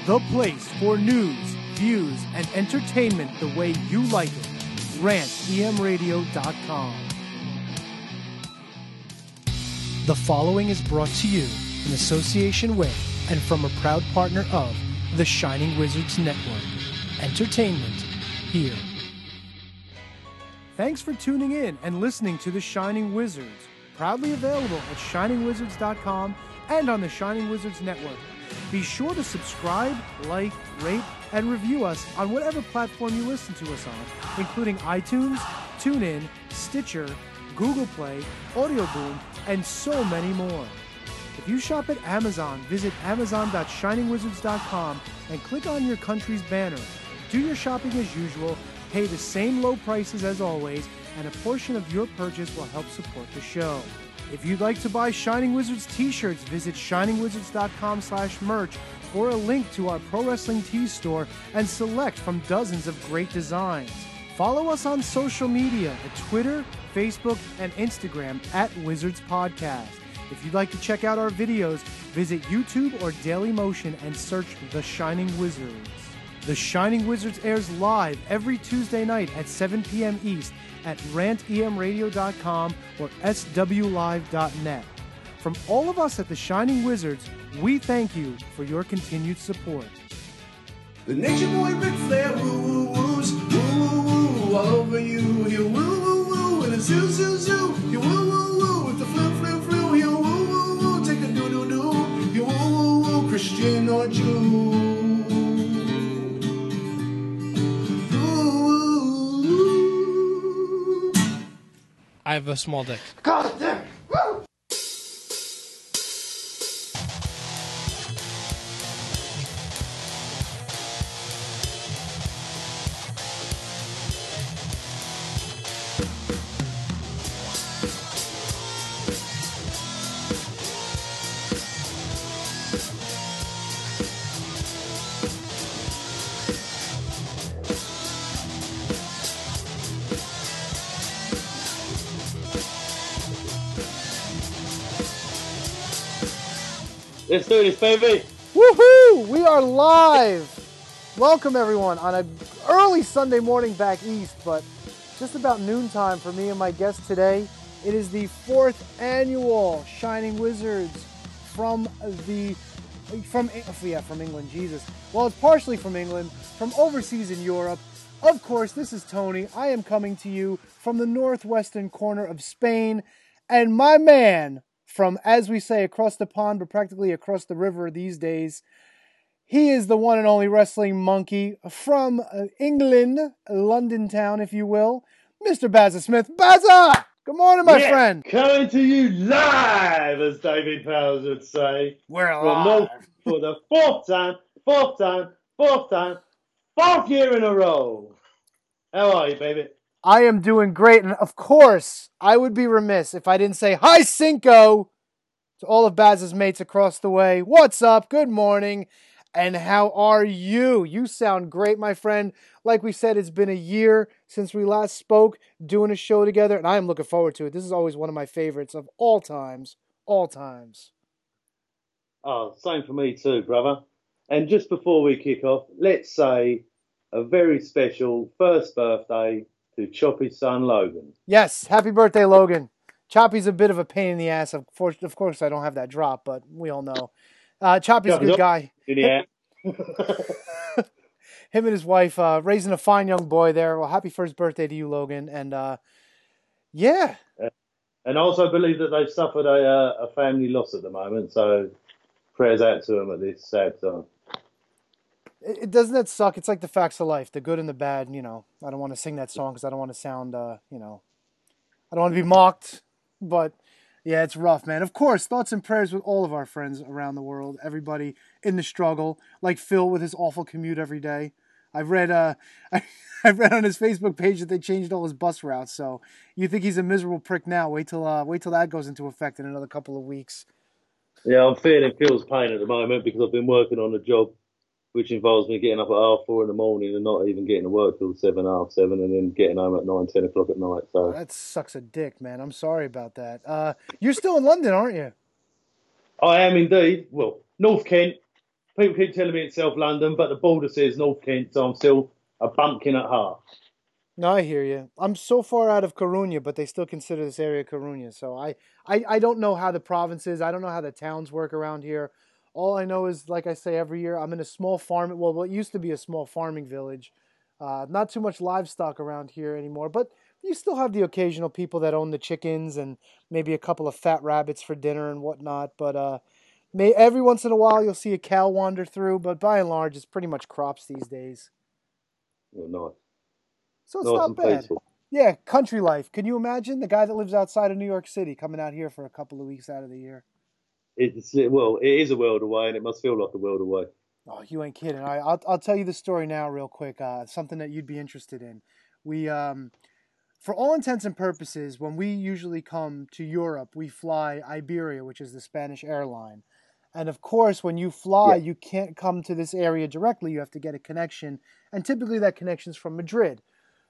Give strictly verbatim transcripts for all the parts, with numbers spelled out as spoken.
The place for news, views, and entertainment the way you like it. rant e m radio dot com. The following is brought to you in association with and from a proud partner of the Shining Wizards Network. Entertainment here. Thanks for tuning in and listening to The Shining Wizards, proudly available at shining wizards dot com and on the Shining Wizards Network. Be sure to subscribe, like, rate, and review us on whatever platform you listen to us on, including iTunes, TuneIn, Stitcher, Google Play, Audio Boom, and so many more. If you shop at Amazon, visit amazon dot shining wizards dot com and click on your country's banner. Do your shopping as usual, pay the same low prices as always, and a portion of your purchase will help support the show. If you'd like to buy Shining Wizards t-shirts, visit shining wizards dot com slash merch or a link to our Pro Wrestling Tees store and select from dozens of great designs. Follow us on social media at Twitter, Facebook, and Instagram at Wizards Podcast. If you'd like to check out our videos, visit YouTube or Dailymotion and search The Shining Wizards. The Shining Wizards airs live every Tuesday night at seven p.m. East at rant e m radio dot com or s w live dot net. From all of us at The Shining Wizards, we thank you for your continued support. The Nature Boy Ric Flair, woo woo woos, woo woo woo, all over you, you woo woo woo, and a zoo zoo zoo, you woo woo woo, with the flu flu flu, you woo woo woo, take a doo doo doo, you woo woo woo, Christian or Jew. I have a small dick. God damn! Woo! Let's do this, baby. Woohoo! We are live. Welcome everyone on an early Sunday morning back east, but just about noontime for me and my guest today. It is the fourth annual Shining Wizards from the from yeah from England. Jesus. Well, it's partially from England, from overseas in Europe. Of course, this is Tony. I am coming to you from the northwestern corner of Spain, and my man from, as we say, across the pond, but practically across the river these days. He is the one and only wrestling monkey from uh, England, London town, if you will, Mister Bazza Smith. Bazza! Good morning, my yeah, friend. Coming to you live, as David Powers would say. We're From alive. North for the fourth time, fourth time, fourth time, fourth year in a row. How are you, baby? I am doing great, and of course, I would be remiss if I didn't say hi, Cinco, to all of Baz's mates across the way. What's up? Good morning, and how are you? You sound great, my friend. Like we said, it's been a year since we last spoke, doing a show together, and I am looking forward to it. This is always one of my favorites of all times, all times. Oh, same for me too, brother. And just before we kick off, let's say a very special first birthday to Choppy's son, Logan. Yes, happy birthday, Logan. Choppy's a bit of a pain in the ass. Of course, of course, I don't have that drop, but we all know. Uh, Choppy's a good guy. Yeah. Him and his wife uh, raising a fine young boy there. Well, happy first birthday to you, Logan. And uh, yeah. Uh, and I also believe that they've suffered a, uh, a family loss at the moment, so prayers out to them at this sad time. It, doesn't that suck? It's like the facts of life, the good and the bad. You know, I don't want to sing that song because I don't want to sound, uh, you know, I don't want to be mocked. But yeah, it's rough, man. Of course, thoughts and prayers with all of our friends around the world. Everybody in the struggle, like Phil with his awful commute every day. I've read, uh, I, I've read on his Facebook page that they changed all his bus routes. So you think he's a miserable prick now? Wait till, uh, wait till that goes into effect in another couple of weeks. Yeah, I'm feeling Phil's pain at the moment because I've been working on a job which involves me getting up at half four in the morning and not even getting to work till seven, half seven, and then getting home at nine, ten o'clock at night. So oh, that sucks a dick, man. I'm sorry about that. Uh, you're still in London, aren't you? I am indeed. Well, North Kent, people keep telling me it's South London, but the border says North Kent, so I'm still a bumpkin at heart. No, I hear you. I'm so far out of Coruña, but they still consider this area Coruña. So I, I, I don't know how the provinces, I don't know how the towns work around here. All I know is, like I say every year, I'm in a small farm. Well, what used to be a small farming village. Uh, not too much livestock around here anymore, but you still have the occasional people that own the chickens and maybe a couple of fat rabbits for dinner and whatnot. But uh, may every once in a while you'll see a cow wander through, but by and large, it's pretty much crops these days. Oh, nice. So it's Nice not and bad. peaceful. Yeah, country life. Can you imagine the guy that lives outside of New York City coming out here for a couple of weeks out of the year? It's well, it is a world away, and it must feel like a world away. Oh, you ain't kidding. All right, I'll I'll tell you the story now, real quick. Uh, something that you'd be interested in. We, um, for all intents and purposes, when we usually come to Europe, we fly Iberia, which is the Spanish airline. And of course, when you fly, Yeah. you can't come to this area directly. You have to get a connection, and typically that connection's from Madrid.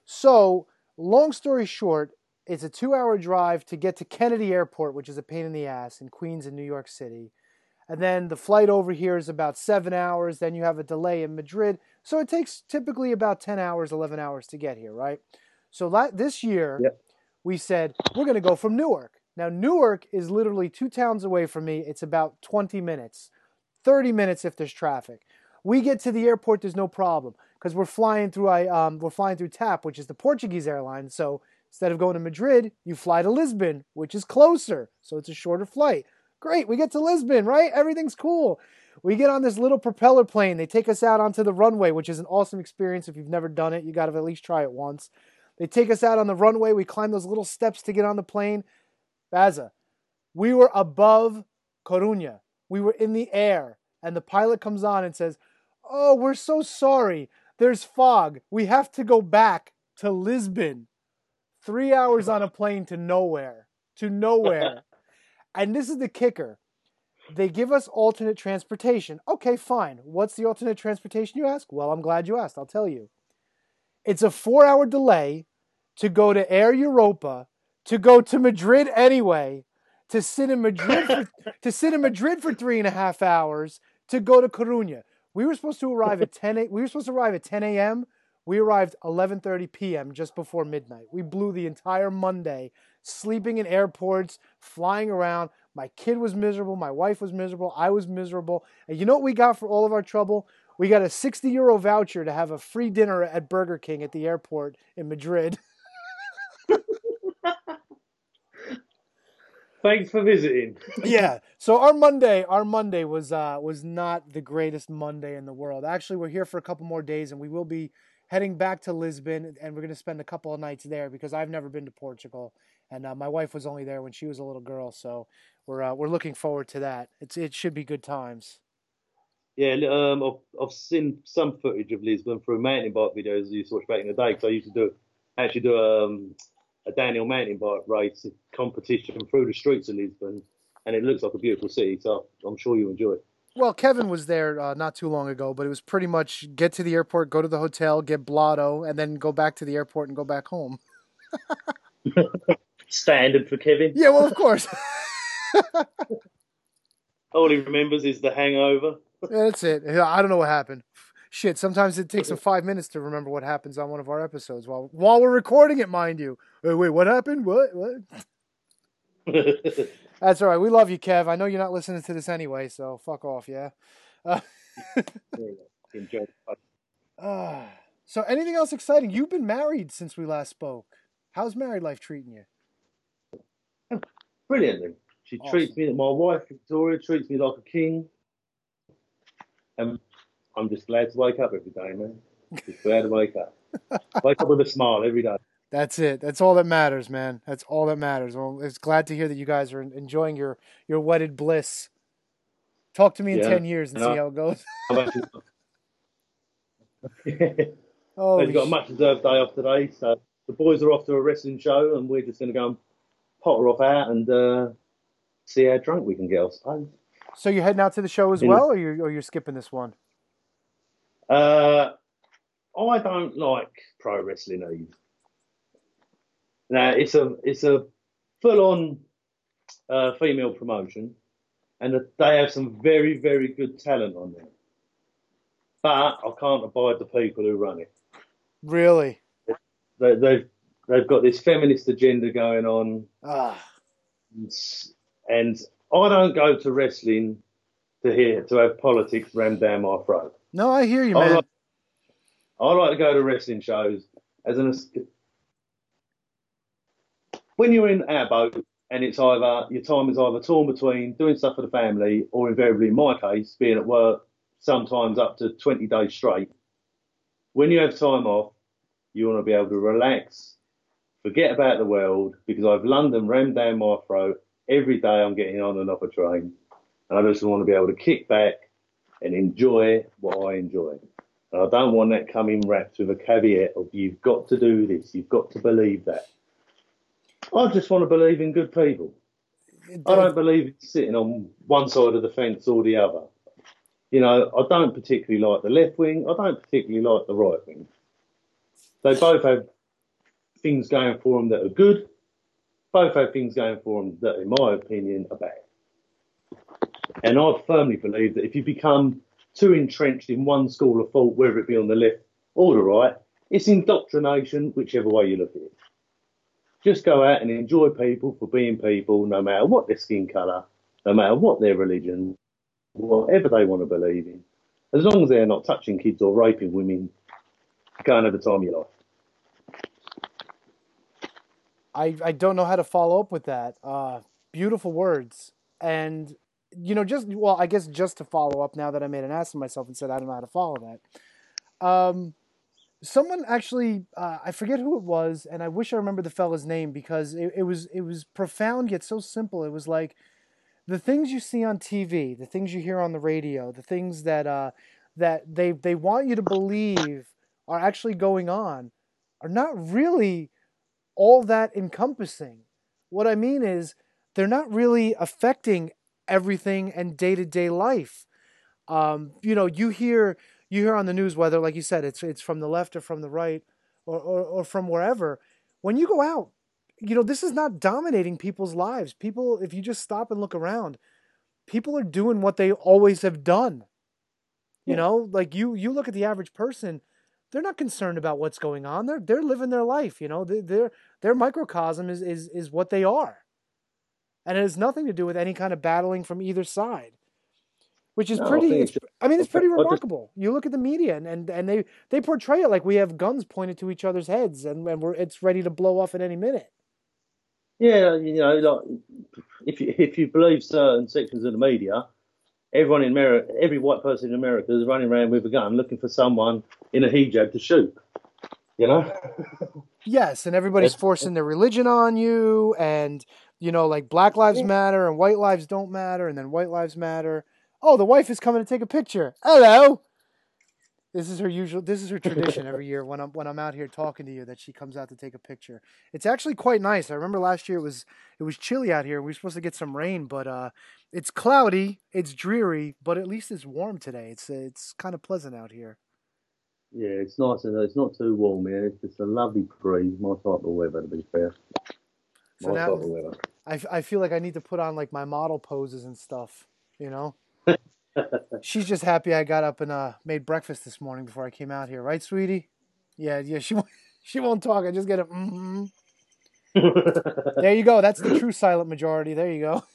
So, long story short, it's a two-hour drive to get to Kennedy Airport, which is a pain in the ass in Queens in New York City. And then the flight over here is about seven hours. Then you have a delay in Madrid. So it takes typically about ten hours, eleven hours to get here, right? So this year, Yeah. we said, we're going to go from Newark. Now, Newark is literally two towns away from me. It's about twenty minutes, thirty minutes if there's traffic. We get to the airport, there's no problem because we're flying through I um, we're flying through TAP, which is the Portuguese airline. So instead of going to Madrid, you fly to Lisbon, which is closer. So it's a shorter flight. Great, we get to Lisbon, right? Everything's cool. We get on this little propeller plane. They take us out onto the runway, which is an awesome experience. If you've never done it, you got to at least try it once. They take us out on the runway. We climb those little steps to get on the plane. Baza, we were above Coruña. We were in the air. And the pilot comes on and says, oh, we're so sorry. There's fog. We have to go back to Lisbon. Three hours on a plane to nowhere. To nowhere. And this is the kicker. They give us alternate transportation. Okay, fine. What's the alternate transportation, you ask? Well, I'm glad you asked. I'll tell you. It's a four-hour delay to go to Air Europa, to go to Madrid anyway, to sit in Madrid for, to sit in Madrid for three and a half hours, to go to Coruña. We were supposed to arrive at ten. We were supposed to arrive at ten a.m. We arrived eleven thirty p.m. just before midnight. We blew the entire Monday sleeping in airports, flying around. My kid was miserable. My wife was miserable. I was miserable. And you know what we got for all of our trouble? We got a sixty euro voucher to have a free dinner at Burger King at the airport in Madrid. Thanks for visiting. Yeah. So our Monday, our Monday was uh, was not the greatest Monday in the world. Actually, we're here for a couple more days, and we will be heading back to Lisbon, and we're going to spend a couple of nights there because I've never been to Portugal, and uh, my wife was only there when she was a little girl. So we're uh, we're looking forward to that. It's it should be good times. Yeah, um, I've, I've seen some footage of Lisbon through mountain bike videos I used to watch back in the day. Because I used to do actually do um, a downhill mountain bike race competition through the streets of Lisbon, and it looks like a beautiful city. So I'm sure you enjoy it. Well, Kevin was there uh, not too long ago, but it was pretty much get to the airport, go to the hotel, get blotto, and then go back to the airport and go back home. Standard for Kevin. Yeah, well, of course. All he remembers is the hangover. Yeah, that's it. I don't know what happened. Shit, sometimes it takes him five minutes to remember what happens on one of our episodes while while we're recording it, mind you. Wait, wait, what happened? What? What? That's all right. We love you, Kev. I know you're not listening to this anyway, so fuck off, yeah? Uh, Enjoy. uh, so anything else exciting? You've been married since we last spoke. How's married life treating you? Brilliantly. She Awesome. treats me, my wife, Victoria, treats me like a king. And I'm just glad to wake up every day, man. Just glad to wake up. Wake up with a smile every day. That's it. That's all that matters, man. That's all that matters. Well, it's glad to hear that you guys are enjoying your, your wedded bliss. Talk to me in Yeah. ten years and Yeah. see how it goes. I've actually Oh, I've got a much deserved day off today, so the boys are off to a wrestling show, and we're just going to go and potter off out and uh, see how drunk we can get, I suppose. So you're heading out to the show as Yeah. well, or you're, or you're skipping this one? Uh, I don't like pro wrestling either. Now it's a it's a full on uh, female promotion, and they have some very very good talent on there. but I can't abide the people who run it. Really? They, they've they've got this feminist agenda going on, Ah. and I don't go to wrestling to hear to have politics rammed down my throat. No, I hear you, I man. like, I like to go to wrestling shows as an when you're in our boat and it's either your time is either torn between doing stuff for the family or invariably in my case being at work sometimes up to twenty days straight. When you have time off, you want to be able to relax, forget about the world, because I've London rammed down my throat every day. I'm getting on and off a train, and I just want to be able to kick back and enjoy what I enjoy. And I don't want that coming wrapped with a caveat of you've got to do this, you've got to believe that. I just want to believe in good people. I don't believe in sitting on one side of the fence or the other. You know, I don't particularly like the left wing. I don't particularly like the right wing. They both have things going for them that are good. Both have things going for them that, in my opinion, are bad. And I firmly believe that if you become too entrenched in one school of thought, whether it be on the left or the right, it's indoctrination, whichever way you look at it. Just go out and enjoy people for being people, no matter what their skin colour, no matter what their religion, whatever they want to believe in. As long as they're not touching kids or raping women, go and have the time of your life. I, I don't know how to follow up with that. Uh, beautiful words. And, you know, just, well, I guess just to follow up now that I made an ass of myself and said I don't know how to follow that. Um, someone actually, uh, I forget who it was, and I wish I remember the fella's name because it, it was it was profound yet so simple. It was like the things you see on T V, the things you hear on the radio, the things that uh, that they they want you to believe are actually going on are not really all that encompassing. What I mean is they're not really affecting everything and day-to-day life. Um, you know, you hear you hear on the news, whether, like you said, it's it's from the left or from the right or, or, or from wherever. When you go out, you know, this is not dominating people's lives. People, if you just stop and look around, people are doing what they always have done. You know, like you you look at the average person, they're not concerned about what's going on. They're they're living their life. You know, their their microcosm is is is what they are, and it has nothing to do with any kind of battling from either side, which is No, I pretty. think It's, it's just- I mean, it's pretty I just- remarkable. You look at the media, and, and, and they they portray it like we have guns pointed to each other's heads, and, and we're it's ready to blow off at any minute. Yeah, you know, like if you if you believe certain sections of the media, everyone in America, every white person in America is running around with a gun looking for someone in a hijab to shoot. You know? Yes, and everybody's forcing their religion on you, and you know, like Black Lives Matter and White Lives Don't Matter, and then White Lives Matter. Oh, the wife is coming to take a picture. Hello. This is her usual. This is her tradition every year when I'm when I'm out here talking to you that she comes out to take a picture. It's actually quite nice. I remember last year it was it was chilly out here. We were supposed to get some rain, but uh, it's cloudy, it's dreary, but at least it's warm today. It's it's kind of pleasant out here. Yeah, it's nice and it's not too warm here. It's just a lovely breeze. My type of weather, to be fair. So My now type of weather. I, I feel like I need to put on like my model poses and stuff. You know. She's just happy I got up and uh, made breakfast this morning before I came out here, right, sweetie? Yeah, yeah. She won't, she won't talk. I just get a. Mm-hmm. There you go. That's the true silent majority. There you go.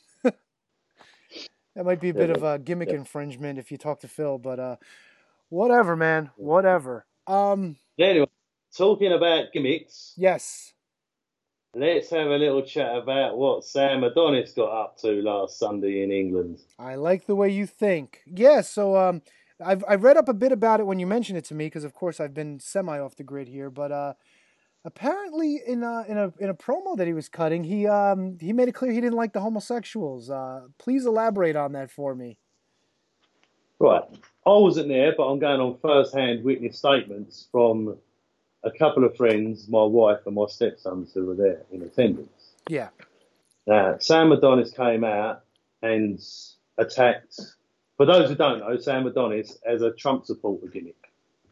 That might be a bit of a gimmick infringement if you talk to Phil, but uh, whatever, man. Whatever. Um. Anyway, talking about gimmicks. Yes. Let's have a little chat about what Sam Adonis got up to last Sunday in England. I like the way you think. Yeah, so um, I've I've read up a bit about it when you mentioned it to me, because of course I've been semi off the grid here. But uh, apparently in a in a in a promo that he was cutting, he um he made it clear he didn't like the homosexuals. Uh, please elaborate on that for me. Right, I wasn't there, but I'm going on first-hand witness statements from a couple of friends, my wife and my stepsons who were there in attendance. Yeah. Now, Sam Adonis came out and attacked, for those who don't know, Sam Adonis as a Trump supporter gimmick.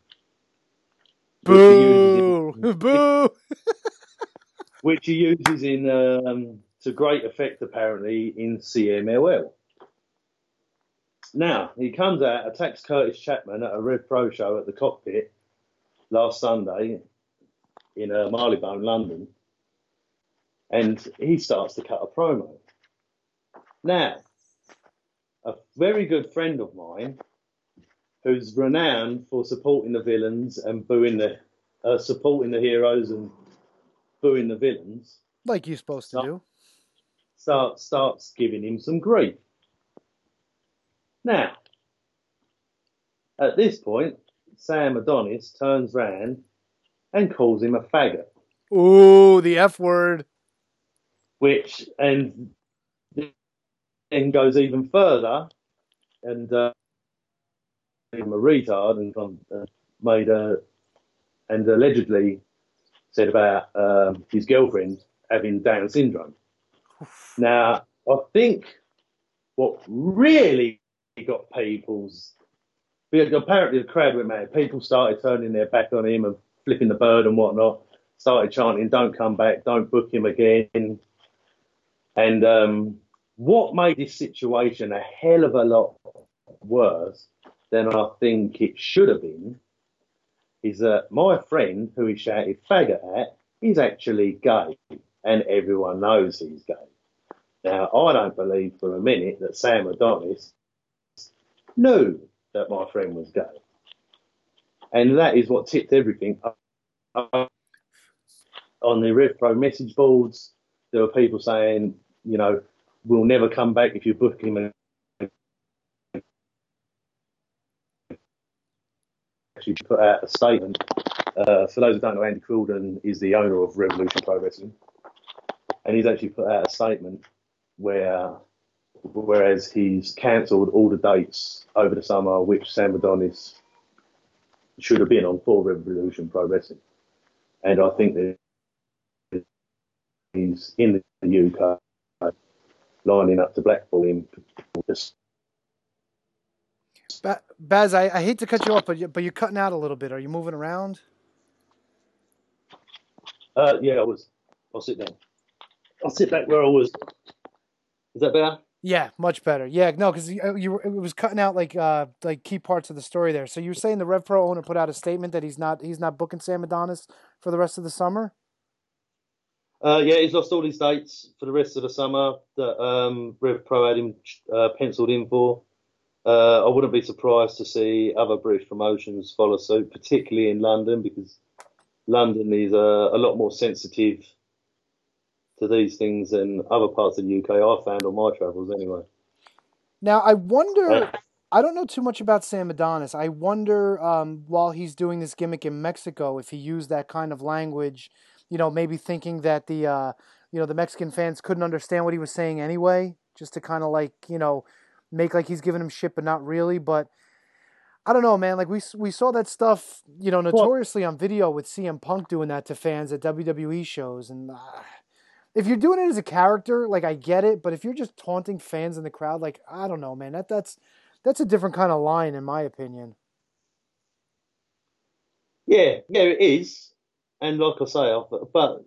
Boo! In, Boo! which he uses in um, to great effect, apparently, in C M L L. Now, he comes out, attacks Curtis Chapman at a Rev Pro show at the Cockpit last Sunday in uh, Marylebone, London, and he starts to cut a promo. Now, a very good friend of mine, who's renowned for supporting the villains and booing the uh, supporting the heroes and booing the villains, Like you're supposed to start, do. start, starts giving him some grief. Now, at this point, Sam Adonis turns round and calls him a faggot. Ooh, the F word. Which, and then goes even further and uh, made him a retard and uh, made a, and allegedly said about um, his girlfriend having Down syndrome. Now, I think what really got people's, because apparently the crowd went mad. People started turning their back on him and flipping the bird and whatnot. Started chanting, "Don't come back! Don't book him again!" And um, what made this situation a hell of a lot worse than I think it should have been is that my friend, who he shouted faggot at, is actually gay, and everyone knows he's gay. Now, I don't believe for a minute that Sam Adonis knew that my friend was gay. And that is what tipped everything up. On the Rev Pro message boards, there were people saying, you know, we'll never come back if you book him. Actually put out a statement. Uh, for those who don't know, Andy Quilden is the owner of Revolution Pro Wrestling. And he's actually put out a statement where, whereas he's cancelled all the dates over the summer, which Sam Adonis should have been on for Revolution Pro Wrestling. And I think that he's in the U K lining up to blackball him. Ba- Baz, I, I hate to cut you off, but, you, but you're cutting out a little bit. Are you moving around? Uh, yeah, I was. I'll sit down. I'll sit back where I was. Is that better? Yeah, much better. Yeah, no, because you, you it was cutting out like uh like key parts of the story there. So you were saying the Rev Pro owner put out a statement that he's not he's not booking Sam Adonis for the rest of the summer? Uh, yeah, he's lost all his dates for the rest of the summer that um, Rev Pro had him uh, penciled in for. Uh, I wouldn't be surprised to see other British promotions follow suit, particularly in London, because London is uh, a lot more sensitive to these things than other parts of the U K I found on my travels anyway. Now, I wonder, Uh, I don't know too much about Sam Adonis. I wonder, um, while he's doing this gimmick in Mexico, if he used that kind of language, you know, maybe thinking that the, uh, you know, the Mexican fans couldn't understand what he was saying anyway, just to kind of like, you know, make like he's giving him shit, but not really. But I don't know, man. Like we we saw that stuff, you know, notoriously on video with C M Punk doing that to fans at W W E shows. And uh, if you're doing it as a character, like I get it, but if you're just taunting fans in the crowd, like I don't know, man. That that's that's a different kind of line, in my opinion. yeah, yeah, it is. And like I say, I, but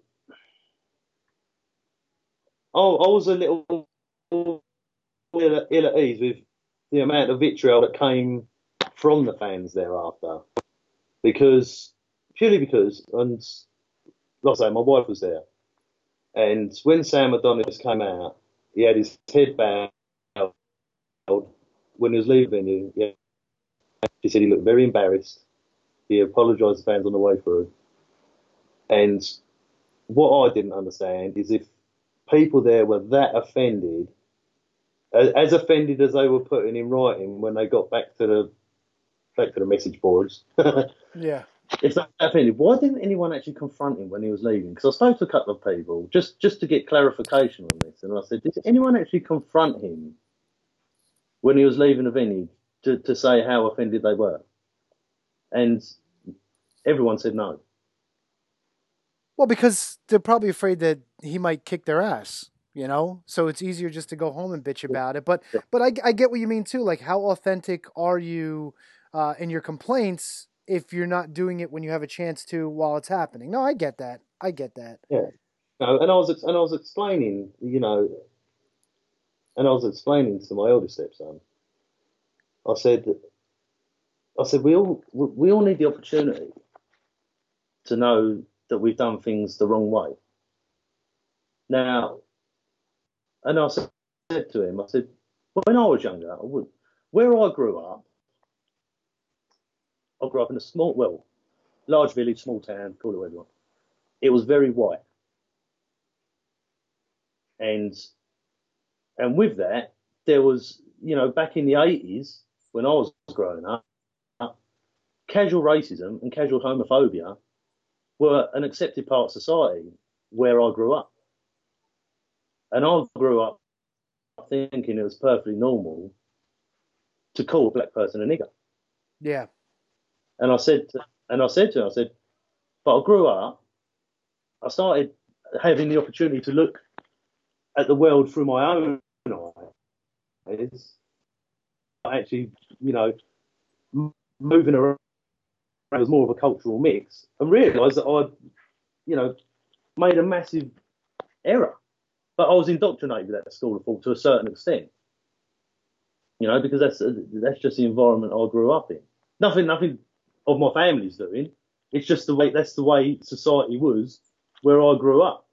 I, I was a little ill, ill at ease with the amount of vitriol that came from the fans thereafter, because purely because, and like I say, my wife was there, and when Sam Adonis came out, he had his head bowed when he was leaving. Yeah, she said he looked very embarrassed. He apologised to fans on the way through, and what I didn't understand is if people there were that offended, as offended as they were putting in writing when they got back to the back to the message boards. Yeah. If that offended, why didn't anyone actually confront him when he was leaving? Because I spoke to a couple of people just, just to get clarification on this, and I said, did anyone actually confront him when he was leaving the venue to, to say how offended they were? And everyone said no. Well, because they're probably afraid that he might kick their ass, you know? So it's easier just to go home and bitch about it. But but I, I get what you mean, too. Like, how authentic are you uh, in your complaints if you're not doing it when you have a chance to while it's happening? No, I get that. I get that. Yeah. No, and I was and I was explaining, you know, and I was explaining to my eldest stepson I said, I said we all we all need the opportunity to know that we've done things the wrong way. Now, and I said to him, I said, when I was younger, I would, where I grew up, I grew up in a small, well, large village, small town, call it whatever you want. It was very white. And and with that, there was, you know, back in the eighties, when I was growing up, casual racism and casual homophobia were an accepted part of society where I grew up. And I grew up thinking it was perfectly normal to call a black person a nigger. Yeah. And I said, to, and I said to him, I said, but I grew up, I started having the opportunity to look at the world through my own eyes. Actually, you know, m- moving around was more of a cultural mix, and realised that I, you know, made a massive error. But I was indoctrinated at the school of thought to a certain extent, you know, because that's that's just the environment I grew up in. Nothing, nothing of my family's doing. It's just the way that's the way society was where I grew up.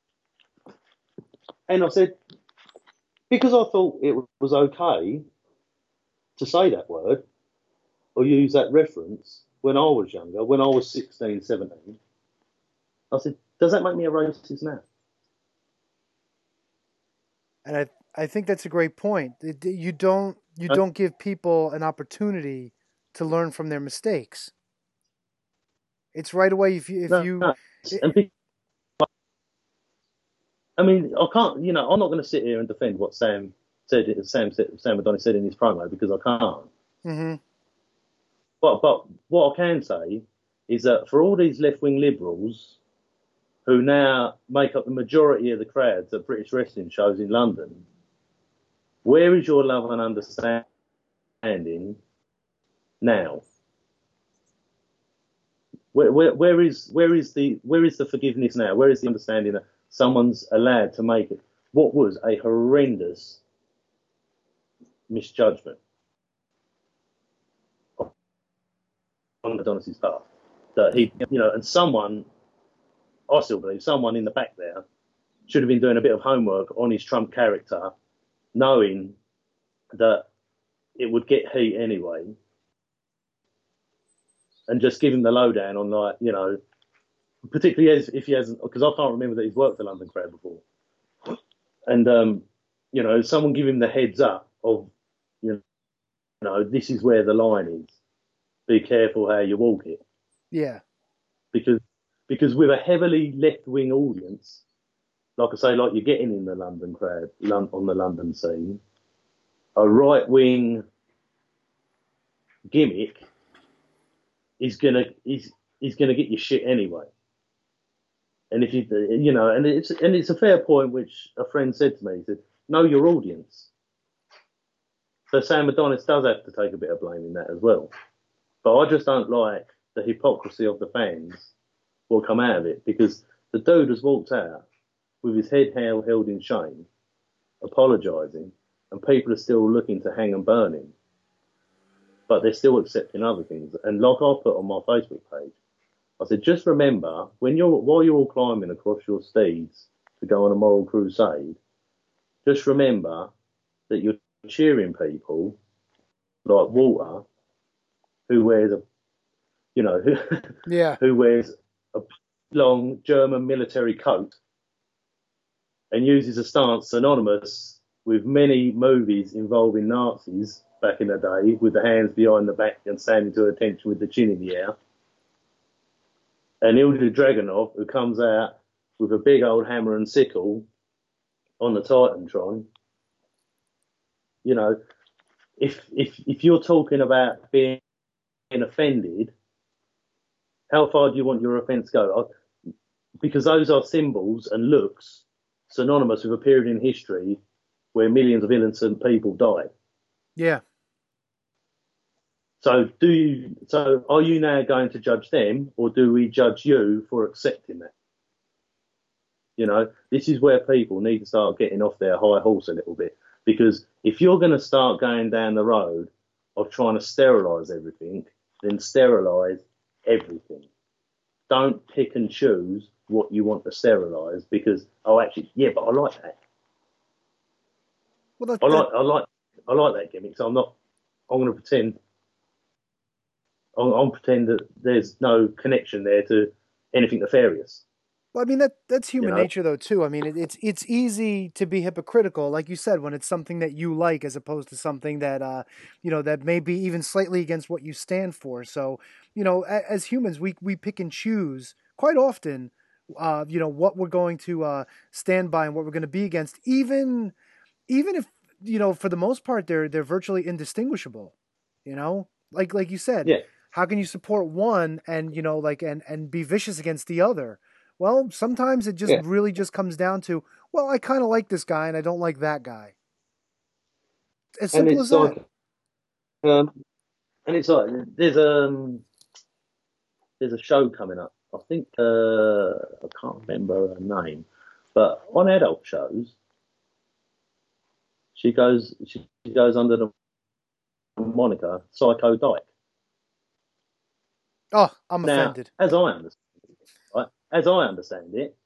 And I said, because I thought it was okay to say that word or use that reference when I was younger, when I was sixteen, seventeen, I said, does that make me a racist now? And I I think that's a great point. It- You don't you don't give people an opportunity to learn from their mistakes. It's right away if you if No, you no. And people, I mean, I can't, you know, I'm not going to sit here and defend what Sam said, Sam said, Sam Adonis said in his promo because I can't. Mhm. But but what I can say is that for all these left-wing liberals who now make up the majority of the crowds at British wrestling shows in London, where is your love and understanding now? Where, where, where is where is the where is the forgiveness now? Where is the understanding that someone's allowed to make it what was a horrendous misjudgment on Adonis's part? That he, you know, and someone, I still believe, someone in the back there should have been doing a bit of homework on his Trump character, knowing that it would get heat anyway, and just give him the lowdown on, like, you know, particularly as if he hasn't, because I can't remember that he's worked the London crowd before. And, um, you know, someone give him the heads up of, you know, this is where the line is. Be careful how you walk it. Yeah. Because because with a heavily left-wing audience, like I say, like you're getting in the London crowd, on the London scene, a right-wing gimmick is gonna is is gonna get you shit anyway. And if you you know, and it's and it's a fair point which a friend said to me. He said, "Know your audience." So Sam Adonis does have to take a bit of blame in that as well. But I just don't like the hypocrisy of the fans will come out of it, because the dude has walked out with his head held, held in shame, apologising, and people are still looking to hang and burn him. But they're still accepting other things. And like I put on my Facebook page, I said, just remember, when you're while you're all climbing across your steeds to go on a moral crusade, just remember that you're cheering people like Walter, who wears a, you know, who, Yeah. who wears a long German military coat and uses a stance synonymous with many movies involving Nazis back in the day, with the hands behind the back and standing to attention with the chin in the air. And Ilja Dragunov, who comes out with a big old hammer and sickle on the Titantron. You know, if if if you're talking about being offended, how far do you want your offence go? Because those are symbols and looks synonymous with a period in history where millions of innocent people died. Yeah. So do you? So are you now going to judge them, or do we judge you for accepting that? You know, this is where people need to start getting off their high horse a little bit, because if you're going to start going down the road of trying to sterilise everything, then sterilise everything. Don't pick and choose what you want to sterilise because, oh, actually, yeah, but I like that. Well, that, I that, like, I like, I like that gimmick. So I'm not. I'm going to pretend. I'm, I'm pretend that there's no connection there to anything nefarious. well, I mean that that's human You know? nature though too. I mean it, it's it's easy to be hypocritical, like you said, when it's something that you like as opposed to something that uh you know that may be even slightly against what you stand for. So you know, a, as humans, we we pick and choose quite often. Uh, you know what we're going to uh, stand by and what we're going to be against, even even if you know for the most part they're they're virtually indistinguishable. You know, like like you said, Yeah. how can you support one and you know like and and be vicious against the other? Well, sometimes it just Yeah. really just comes down to, well, I kind of like this guy and I don't like that guy. As And simple as it's that. like, um, and it's like there's um there's a show coming up. I think uh I can't remember her name, but on adult shows she goes she goes under the moniker Psycho Dyke. Oh, I'm Now, offended. as I understand it, right, as I understand it,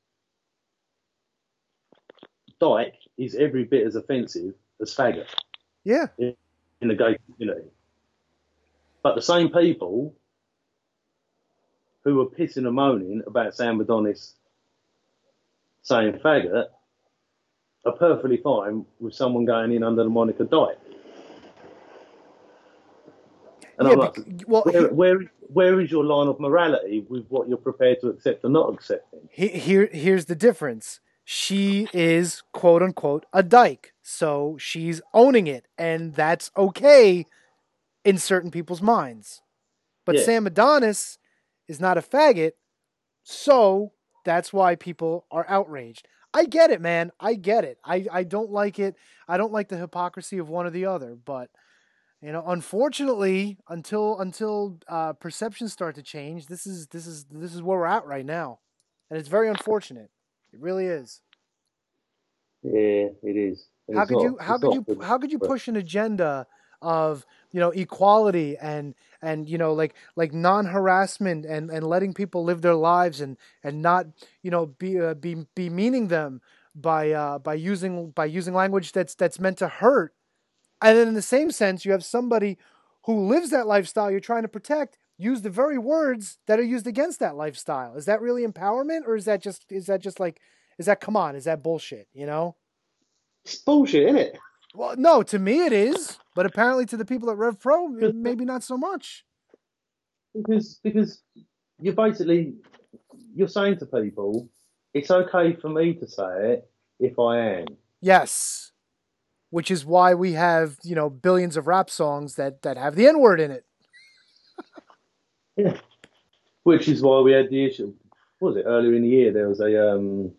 Dyke is every bit as offensive as faggot Yeah. in, in the gay community. But the same people who were pissing and moaning about Sam Adonis saying faggot are perfectly fine with someone going in under the moniker Dyke. And Yeah. I'm like, Bec- well, where, here, where, where is your line of morality with what you're prepared to accept or not accepting? he- here, here's the difference. She is quote unquote a dyke, so she's owning it, and that's okay in certain people's minds. But Yeah. Sam Adonis is not a faggot, so that's why people are outraged. I get it, man. I get it. I, I don't like it. I don't like the hypocrisy of one or the other. But you know, unfortunately, until until uh, perceptions start to change, this is this is this is where we're at right now, and it's very unfortunate. It really is. Yeah, it is. And How it's could not, you how it's could not you good. how could you push an agenda of you know equality and and you know like like non-harassment and and letting people live their lives and and not you know be uh, be be meaning them by uh by using by using language that's that's meant to hurt, and then in the same sense you have somebody who lives that lifestyle you're trying to protect use the very words that are used against that lifestyle. Is that really empowerment, or is that just is that just like is that come on is that bullshit, you know? It's bullshit, isn't it? Well, no, to me it is, but apparently to the people at Rev Pro, Because, maybe not so much. because, because you're basically, you're saying to people, it's okay for me to say it if I am. Yes, which is why we have you know billions of rap songs that that have the N word in it. Yeah. Which is why we had the issue. What was it earlier in the year? There was a um.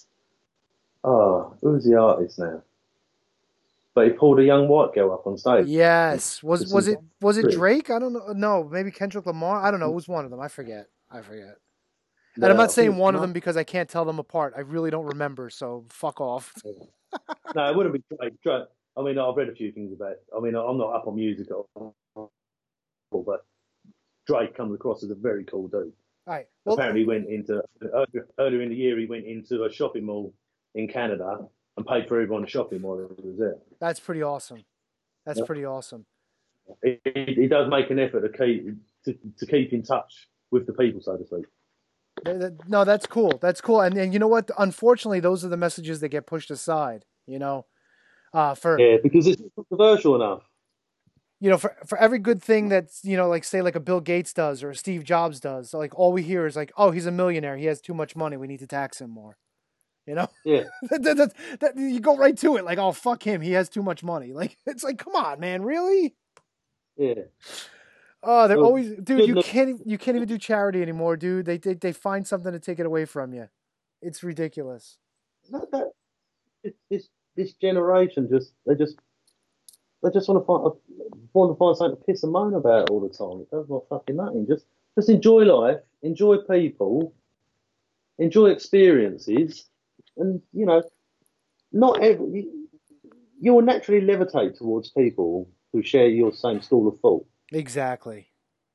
Oh, who's the artist now? But he pulled a young white girl up on stage. Yes, was was it was it Really? Drake? I don't know. No, maybe Kendrick Lamar. I don't know. It was one of them. I forget. I forget. And No, I'm not I think saying it's one of Mark. them because I can't tell them apart. I really don't remember. So fuck off. No, it wouldn't be Drake. Drake. I mean, I've read a few things about it. I mean, I'm not up on music at all, but Drake comes across as a very cool dude. All right. Well, Apparently, he went into earlier, earlier in the year. He went into a shopping mall in Canada and paid for everyone in the shopping mall that was there. that's pretty awesome. That's Yeah. pretty awesome. He, he, he does make an effort to keep to, to keep in touch with the people, so to speak. Th- th- No, that's cool. That's cool. And and you know what? Unfortunately, those are the messages that get pushed aside. You know, uh, for Yeah, because it's controversial enough. you know, for for every good thing that's you know, like say like a Bill Gates does or a Steve Jobs does, like all we hear is like, oh, he's a millionaire. He has too much money. We need to tax him more. You know, Yeah, that, that, that, that- you go right to it. Like, oh, fuck him. He has too much money. Like, it's like, come on, man, really? yeah. Oh, they're Well, always, dude. good You enough. can't, you can't even do charity anymore, dude. They, they, they find something to take it away from you. It's ridiculous. That, that, this, this this generation just they just they just want to find want to find something to piss and moan about all the time. It does not fucking nothing. Just just enjoy life, enjoy people, enjoy experiences, and you know, not every you will naturally levitate towards people who share your same school of thought. Exactly.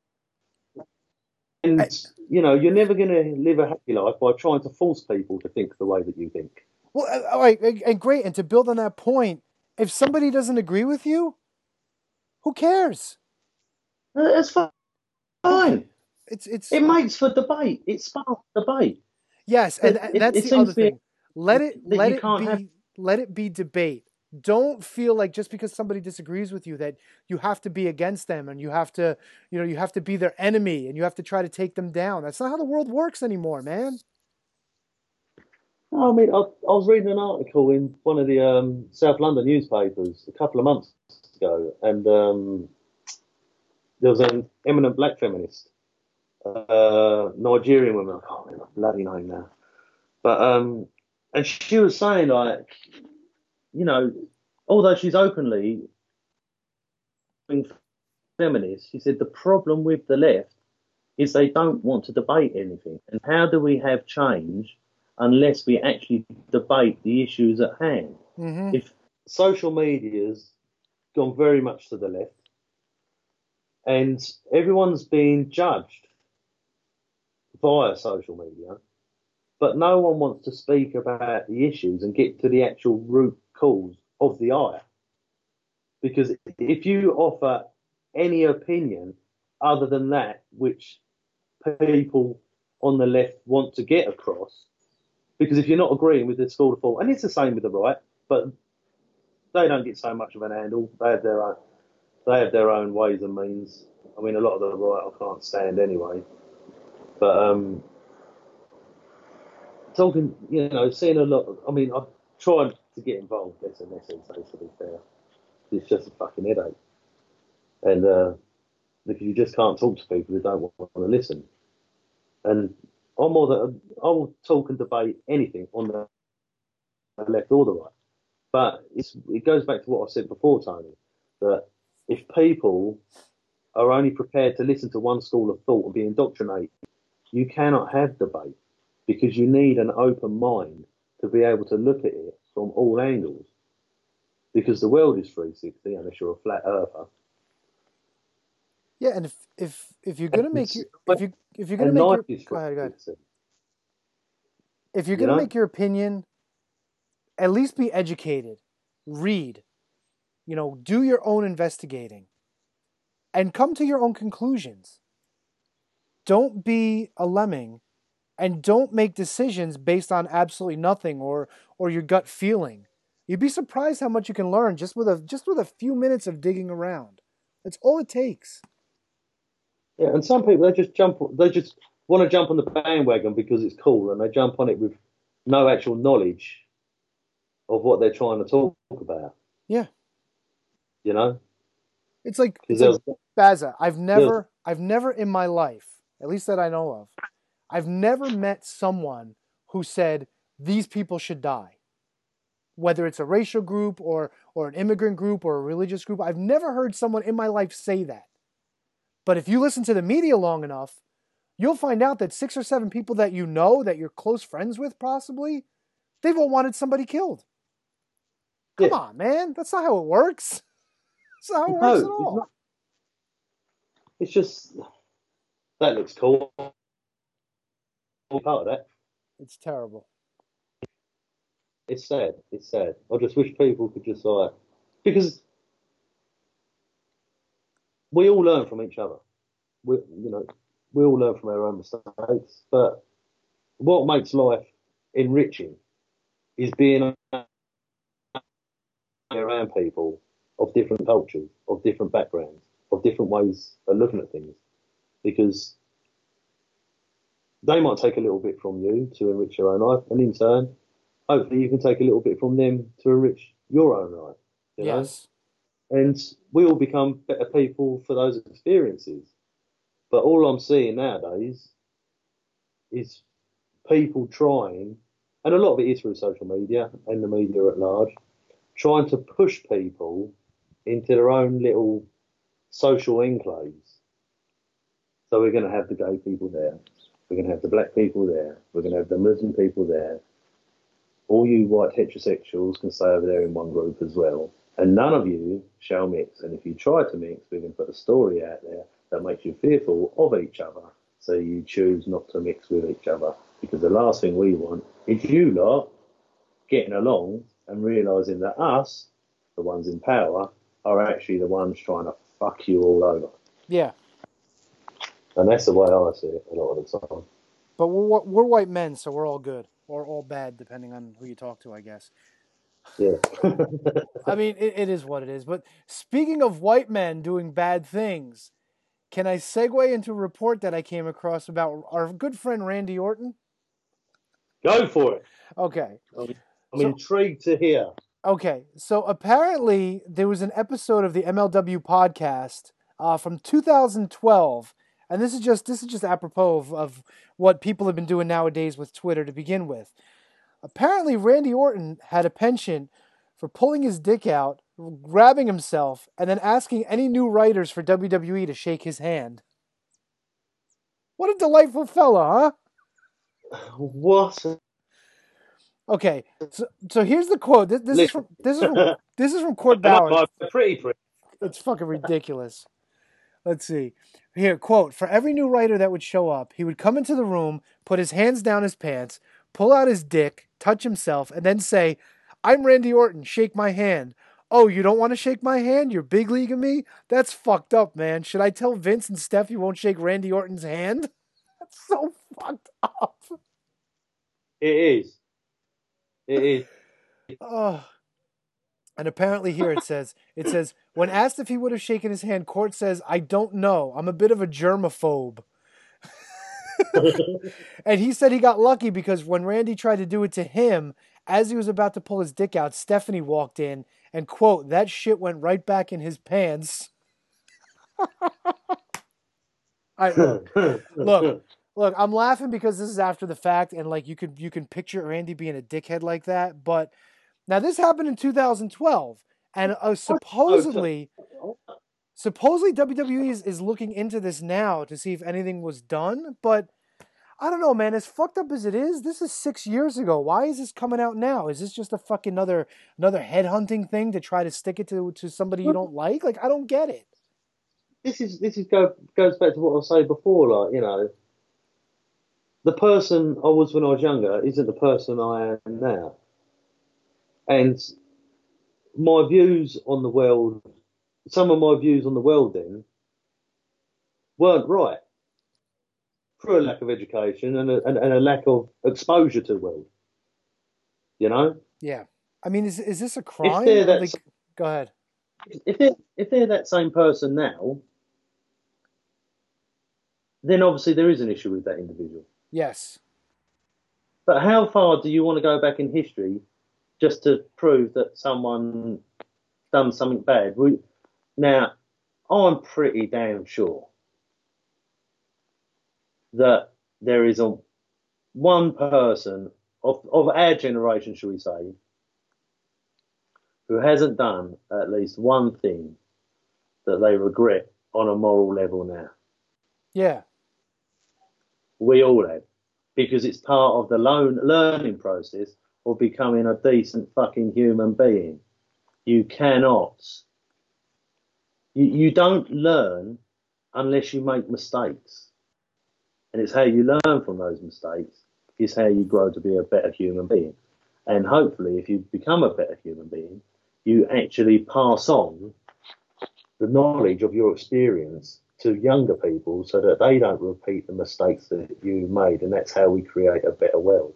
And, I, you know, you're never going to live a happy life by trying to force people to think the way that you think. well, uh, all right, and and great. And to build on that point, if somebody doesn't agree with you, who cares? Uh, It's fine. It's it's It makes for debate. It sparks debate. yes, and But th- it, that's it the seems other to be thing. Let it that let you it can't be have. let it be debate. Don't feel like just because somebody disagrees with you that you have to be against them and you have to, you know, you have to be their enemy and you have to try to take them down. That's not how the world works anymore, man. I mean, I, I was reading an article in one of the um, South London newspapers a couple of months ago, and um, there was an eminent black feminist, uh, Nigerian woman. I can't remember her bloody name now, but um, and she was saying like, you know, although she's openly feminist, she said the problem with the left is they don't want to debate anything. And how do we have change unless we actually debate the issues at hand? Mm-hmm. If social media's gone very much to the left and everyone's being judged via social media, but no one wants to speak about the issues and get to the actual root cause of the ire. Because if you offer any opinion other than that which people on the left want to get across, because if you're not agreeing with the school of thought, and it's the same with the right, but they don't get so much of an handle. They have their own, they have their own ways and means. I mean, a lot of the right I can't stand anyway. But um, talking, you know, seeing a lot. Of, I mean, I've tried to get involved less and less these days. To be fair, it's just a fucking headache, and uh, because you just can't talk to people who don't want to listen. And I'm more than I will talk and debate anything on the left or the right. But it's, it goes back to what I said before, Tony, that if people are only prepared to listen to one school of thought and be indoctrinated, you cannot have debate because you need an open mind to be able to look at it from all angles. Because the world is three sixty unless you're a flat earther. Yeah, and if if if you're gonna make your if you if you're gonna And make life your is go ahead, go ahead. three sixty. If you're You gonna know? make your opinion, at least be educated, read, you know, do your own investigating, and come to your own conclusions. Don't be a lemming, and don't make decisions based on absolutely nothing or or your gut feeling. You'd be surprised how much you can learn just with a just with a few minutes of digging around. That's all it takes. Yeah, and some people they just jump, they just want to jump on the bandwagon because it's cool, and they jump on it with no actual knowledge of what they're trying to talk about. Yeah. You know, It's like it's because like Baza. I've there's, never I've never in my life, at least that I know of, I've never met someone who said these people should die. Whether it's a racial group or or an immigrant group or a religious group, I've never heard someone in my life say that. But if you listen to the media long enough, you'll find out that six or seven people that you know, that you're close friends with possibly, they've all wanted somebody killed. Come yeah. on, man. That's not how it works. That's not how it No, works at it's all. not. It's just that looks cool. Part of that. It's terrible. It's sad. It's sad. I just wish people could just like because we all learn from each other. We, you know, we all learn from our own mistakes. But what makes life enriching is being around people of different cultures, of different backgrounds, of different ways of looking at things, because they might take a little bit from you to enrich your own life, and in turn, hopefully, you can take a little bit from them to enrich your own life. You Yes. know? And we all become better people for those experiences. But all I'm seeing nowadays is people trying, and a lot of it is through social media and the media at large, trying to push people into their own little social enclaves. So we're going to have the gay people there. We're going to have the black people there. We're going to have the Muslim people there. All you white heterosexuals can stay over there in one group as well. and none of you shall mix. And if you try to mix, we can put a story out there that makes you fearful of each other. So you choose not to mix with each other, because the last thing we want is you lot getting along and realising that us, the ones in power, are actually the ones trying to fuck you all over. Yeah. And that's the way I see it a lot of the time. But we're, we're white men, so we're all good. Or all bad, depending on who you talk to, I guess. Yeah. I mean, it, it is what it is. But speaking of white men doing bad things, can I segue into a report that I came across about our good friend Randy Orton? Go for it. Okay. I'm, I'm So- intrigued to hear. Okay, so apparently there was an episode of the M L W podcast uh, from two thousand twelve, and this is just this is just apropos of, of what people have been doing nowadays with Twitter to begin with. Apparently, Randy Orton had a penchant for pulling his dick out, grabbing himself, and then asking any new writers for W W E to shake his hand. What a delightful fella, huh? What? Okay, so so here's the quote. This, this is from this is from this is from Court Bauer. Pretty, pretty. It's fucking ridiculous. Let's see. Here, quote, for every new writer that would show up, he would come into the room, put his hands down his pants, pull out his dick, touch himself, and then say, I'm Randy Orton, shake my hand. Oh, you don't want to shake my hand? You're big leaguing me? That's fucked up, man. Should I tell Vince and Steph you won't shake Randy Orton's hand? That's so fucked up. It is. It is. Oh. And apparently here it says, it says, when asked if he would have shaken his hand, Court says, I don't know. I'm a bit of a germaphobe. And he said he got lucky because when Randy tried to do it to him, as he was about to pull his dick out, Stephanie walked in and, quote, that shit went right back in his pants. I, look, look, look, I'm laughing because this is after the fact, and like you could you can picture Randy being a dickhead like that, but now this happened in two thousand twelve, and uh, supposedly, supposedly W W E is, is looking into this now to see if anything was done, but I don't know, man. As fucked up as it is, this is six years ago. Why is this coming out now? Is this just a fucking another another headhunting thing to try to stick it to to somebody you don't like? Like, I don't get it. This is this is go, goes back to what I was saying before. Like, you know, the person I was when I was younger isn't the person I am now, and my views on the world, some of my views on the world then weren't right through a lack of education and a, and, and a lack of exposure to the world. You know? Yeah. I mean, is is this a crime? If they're that, like, go ahead. If they're, if they're that same person now, then obviously there is an issue with that individual. Yes. But how far do you want to go back in history just to prove that someone done something bad? We, now, I'm pretty damn sure that there is a one person of, of our generation, shall we say, who hasn't done at least one thing that they regret on a moral level now. Yeah. We all have. Because it's part of the loan, learning process of becoming a decent fucking human being. You cannot. You, you don't learn unless you make mistakes. And it's how you learn from those mistakes is how you grow to be a better human being. And hopefully, if you become a better human being, you actually pass on the knowledge of your experience to younger people so that they don't repeat the mistakes that you made. And that's how we create a better world.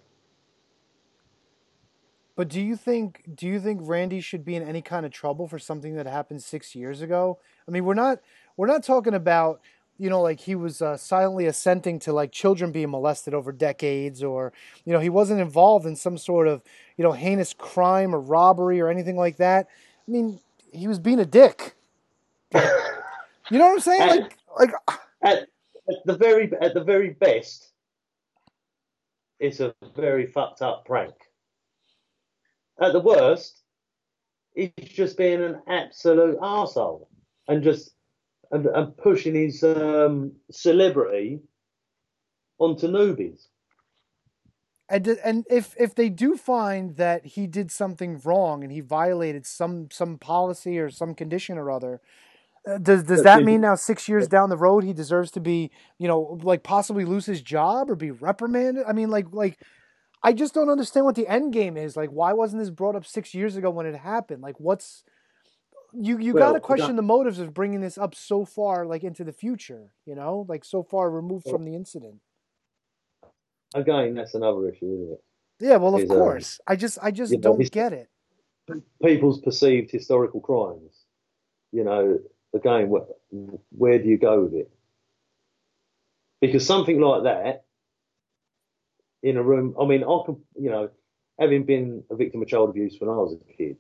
But do you think do you think Randy should be in any kind of trouble for something that happened six years ago? I mean, we're not we're not talking about, you know, like he was uh, silently assenting to like children being molested over decades, or, you know, he wasn't involved in some sort of, you know, heinous crime or robbery or anything like that. I mean, he was being a dick. You know what I'm saying? At, like, like at, at the very at the very best, it's a very fucked up prank. At the worst, he's just being an absolute arsehole and just and, and pushing his um, celebrity onto newbies. And and if if they do find that he did something wrong and he violated some some policy or some condition or other, uh, does does that mean now six years down the road he deserves to be, you know, like possibly lose his job or be reprimanded? I mean, like like I just don't understand what the end game is. Like, why wasn't this brought up six years ago when it happened? Like, what's you you Well, got to question the motives of bringing this up so far, like into the future. You know, like so far removed from the incident. Again, that's another issue, isn't it? Yeah, well, of Is, um, course. I just I just you know, don't this- get it. people's perceived historical crimes. You know, again, where, where do you go with it? Because something like that in a room, I mean, I could, you know, having been a victim of child abuse when I was a kid,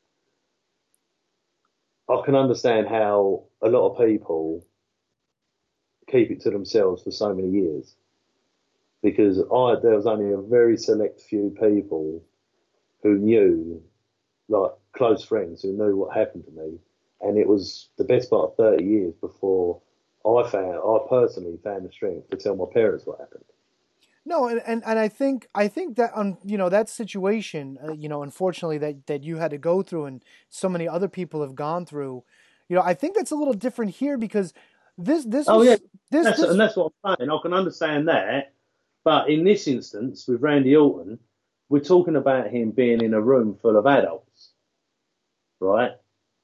I can understand how a lot of people keep it to themselves for so many years. Because I, there was only a very select few people who knew, like close friends who knew what happened to me, and it was the best part of thirty years before I found, I personally found the strength to tell my parents what happened. No, and, and, and I think I think that um you know that situation uh, you know unfortunately that, that you had to go through and so many other people have gone through, you know I think that's a little different here because this this Oh was, yeah, this, that's, this and that's what I'm saying. I can understand that, but in this instance with Randy Orton, we're talking about him being in a room full of adults, right?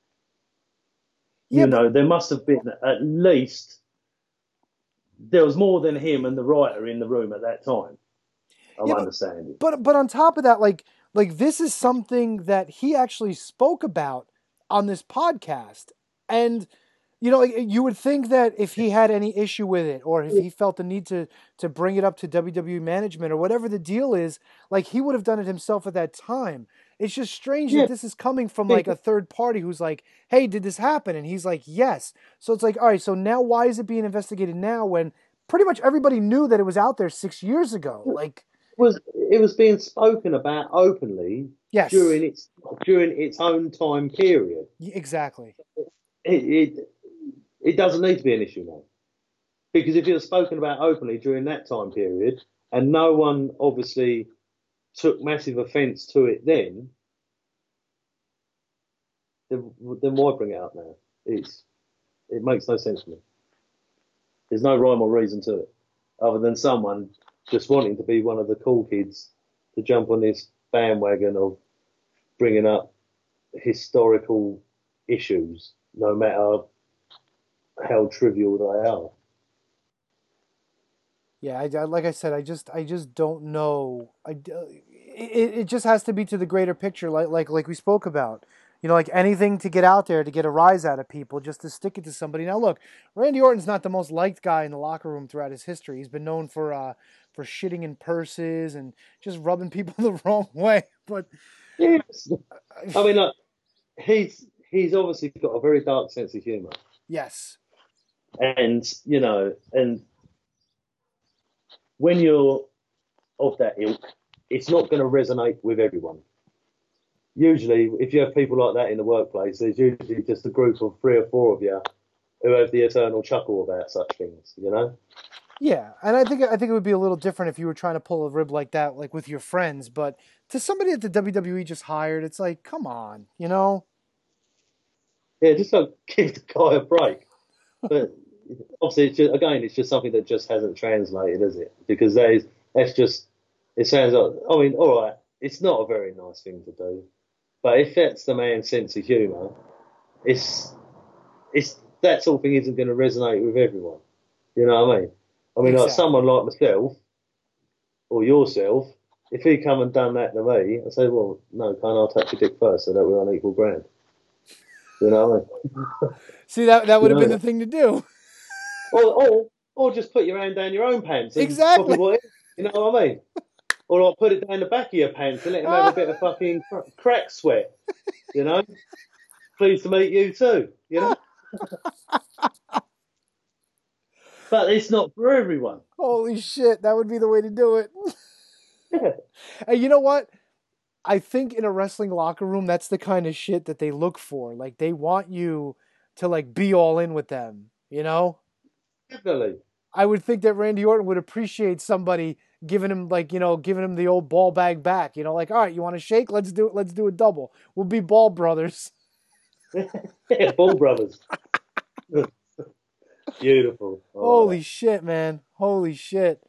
Yeah, You but- know, there must have been at least there was more than him and the writer in the room at that time. I'm Yeah, but- understanding. But but on top of that, like like this is something that he actually spoke about on this podcast, and you know like, you would think that if he had any issue with it, or if he felt the need to to bring it up to W W E management or whatever the deal is, like he would have done it himself at that time. It's just strange Yeah. that this is coming from like a third party who's like, "Hey, did this happen?" And he's like, "Yes." So it's like, all right, so now why is it being investigated now when pretty much everybody knew that it was out there six years ago? Like. was it was being spoken about openly Yes. during its during its own time period. Exactly. It, it it doesn't need to be an issue now, because if it was spoken about openly during that time period and no one obviously took massive offence to it then, then, then why bring it up now? It's it makes no sense to me. There's no rhyme or reason to it, other than someone just wanting to be one of the cool kids to jump on this bandwagon of bringing up historical issues, no matter how trivial they are. Yeah, I, I- like I said, I just I just don't know. I, uh, it, it just has to be to the greater picture, like like like we spoke about. You know, like anything to get out there to get a rise out of people, just to stick it to somebody. Now, look, Randy Orton's not the most liked guy in the locker room throughout his history. He's been known for uh, for shitting in purses and just rubbing people the wrong way. But Yes. I mean, look, he's he's obviously got a very dark sense of humour, yes, and you know, and when you're of that ilk, it's not going to resonate with everyone. Usually, if you have people like that in the workplace, there's usually just a group of three or four of you who have the eternal chuckle about such things, you know? yeah, and I think I think it would be a little different if you were trying to pull a rib like that, like with your friends. But to somebody that the W W E just hired, it's like, come on, you know? Yeah, just don't give the guy a break. But obviously, it's just, again, it's just something that just hasn't translated, is it? Because that is, that's just, it sounds like, I mean, all right, it's not a very nice thing to do. But if that's the man's sense of humour, it's, it's, that sort of thing isn't going to resonate with everyone. You know what I mean? I mean, like Exactly. someone like myself, or yourself, if he come and done that to me, I say, well, no, can't I touch your dick first so that we're on equal ground? You know what I mean? See, that that would have been Yeah. the thing to do. Or, or, or just put your hand down your own pants. And Exactly. copy what it- You know what I mean? Or like put it down the back of your pants and let him have a bit of fucking cr- crack sweat. You know? Pleased to meet you too. You know? But it's not for everyone. Holy shit, that would be the way to do it. Yeah. And you know what? I think in a wrestling locker room, that's the kind of shit that they look for. Like, they want you to, like, be all in with them, you know? Definitely. I would think that Randy Orton would appreciate somebody giving him, like, you know, giving him the old ball bag back. You know, like, all right, you want to shake? Let's do it. Let's do a double. We'll be Ball Brothers. Yeah, Ball Brothers. Beautiful. Holy shit, man. Holy shit.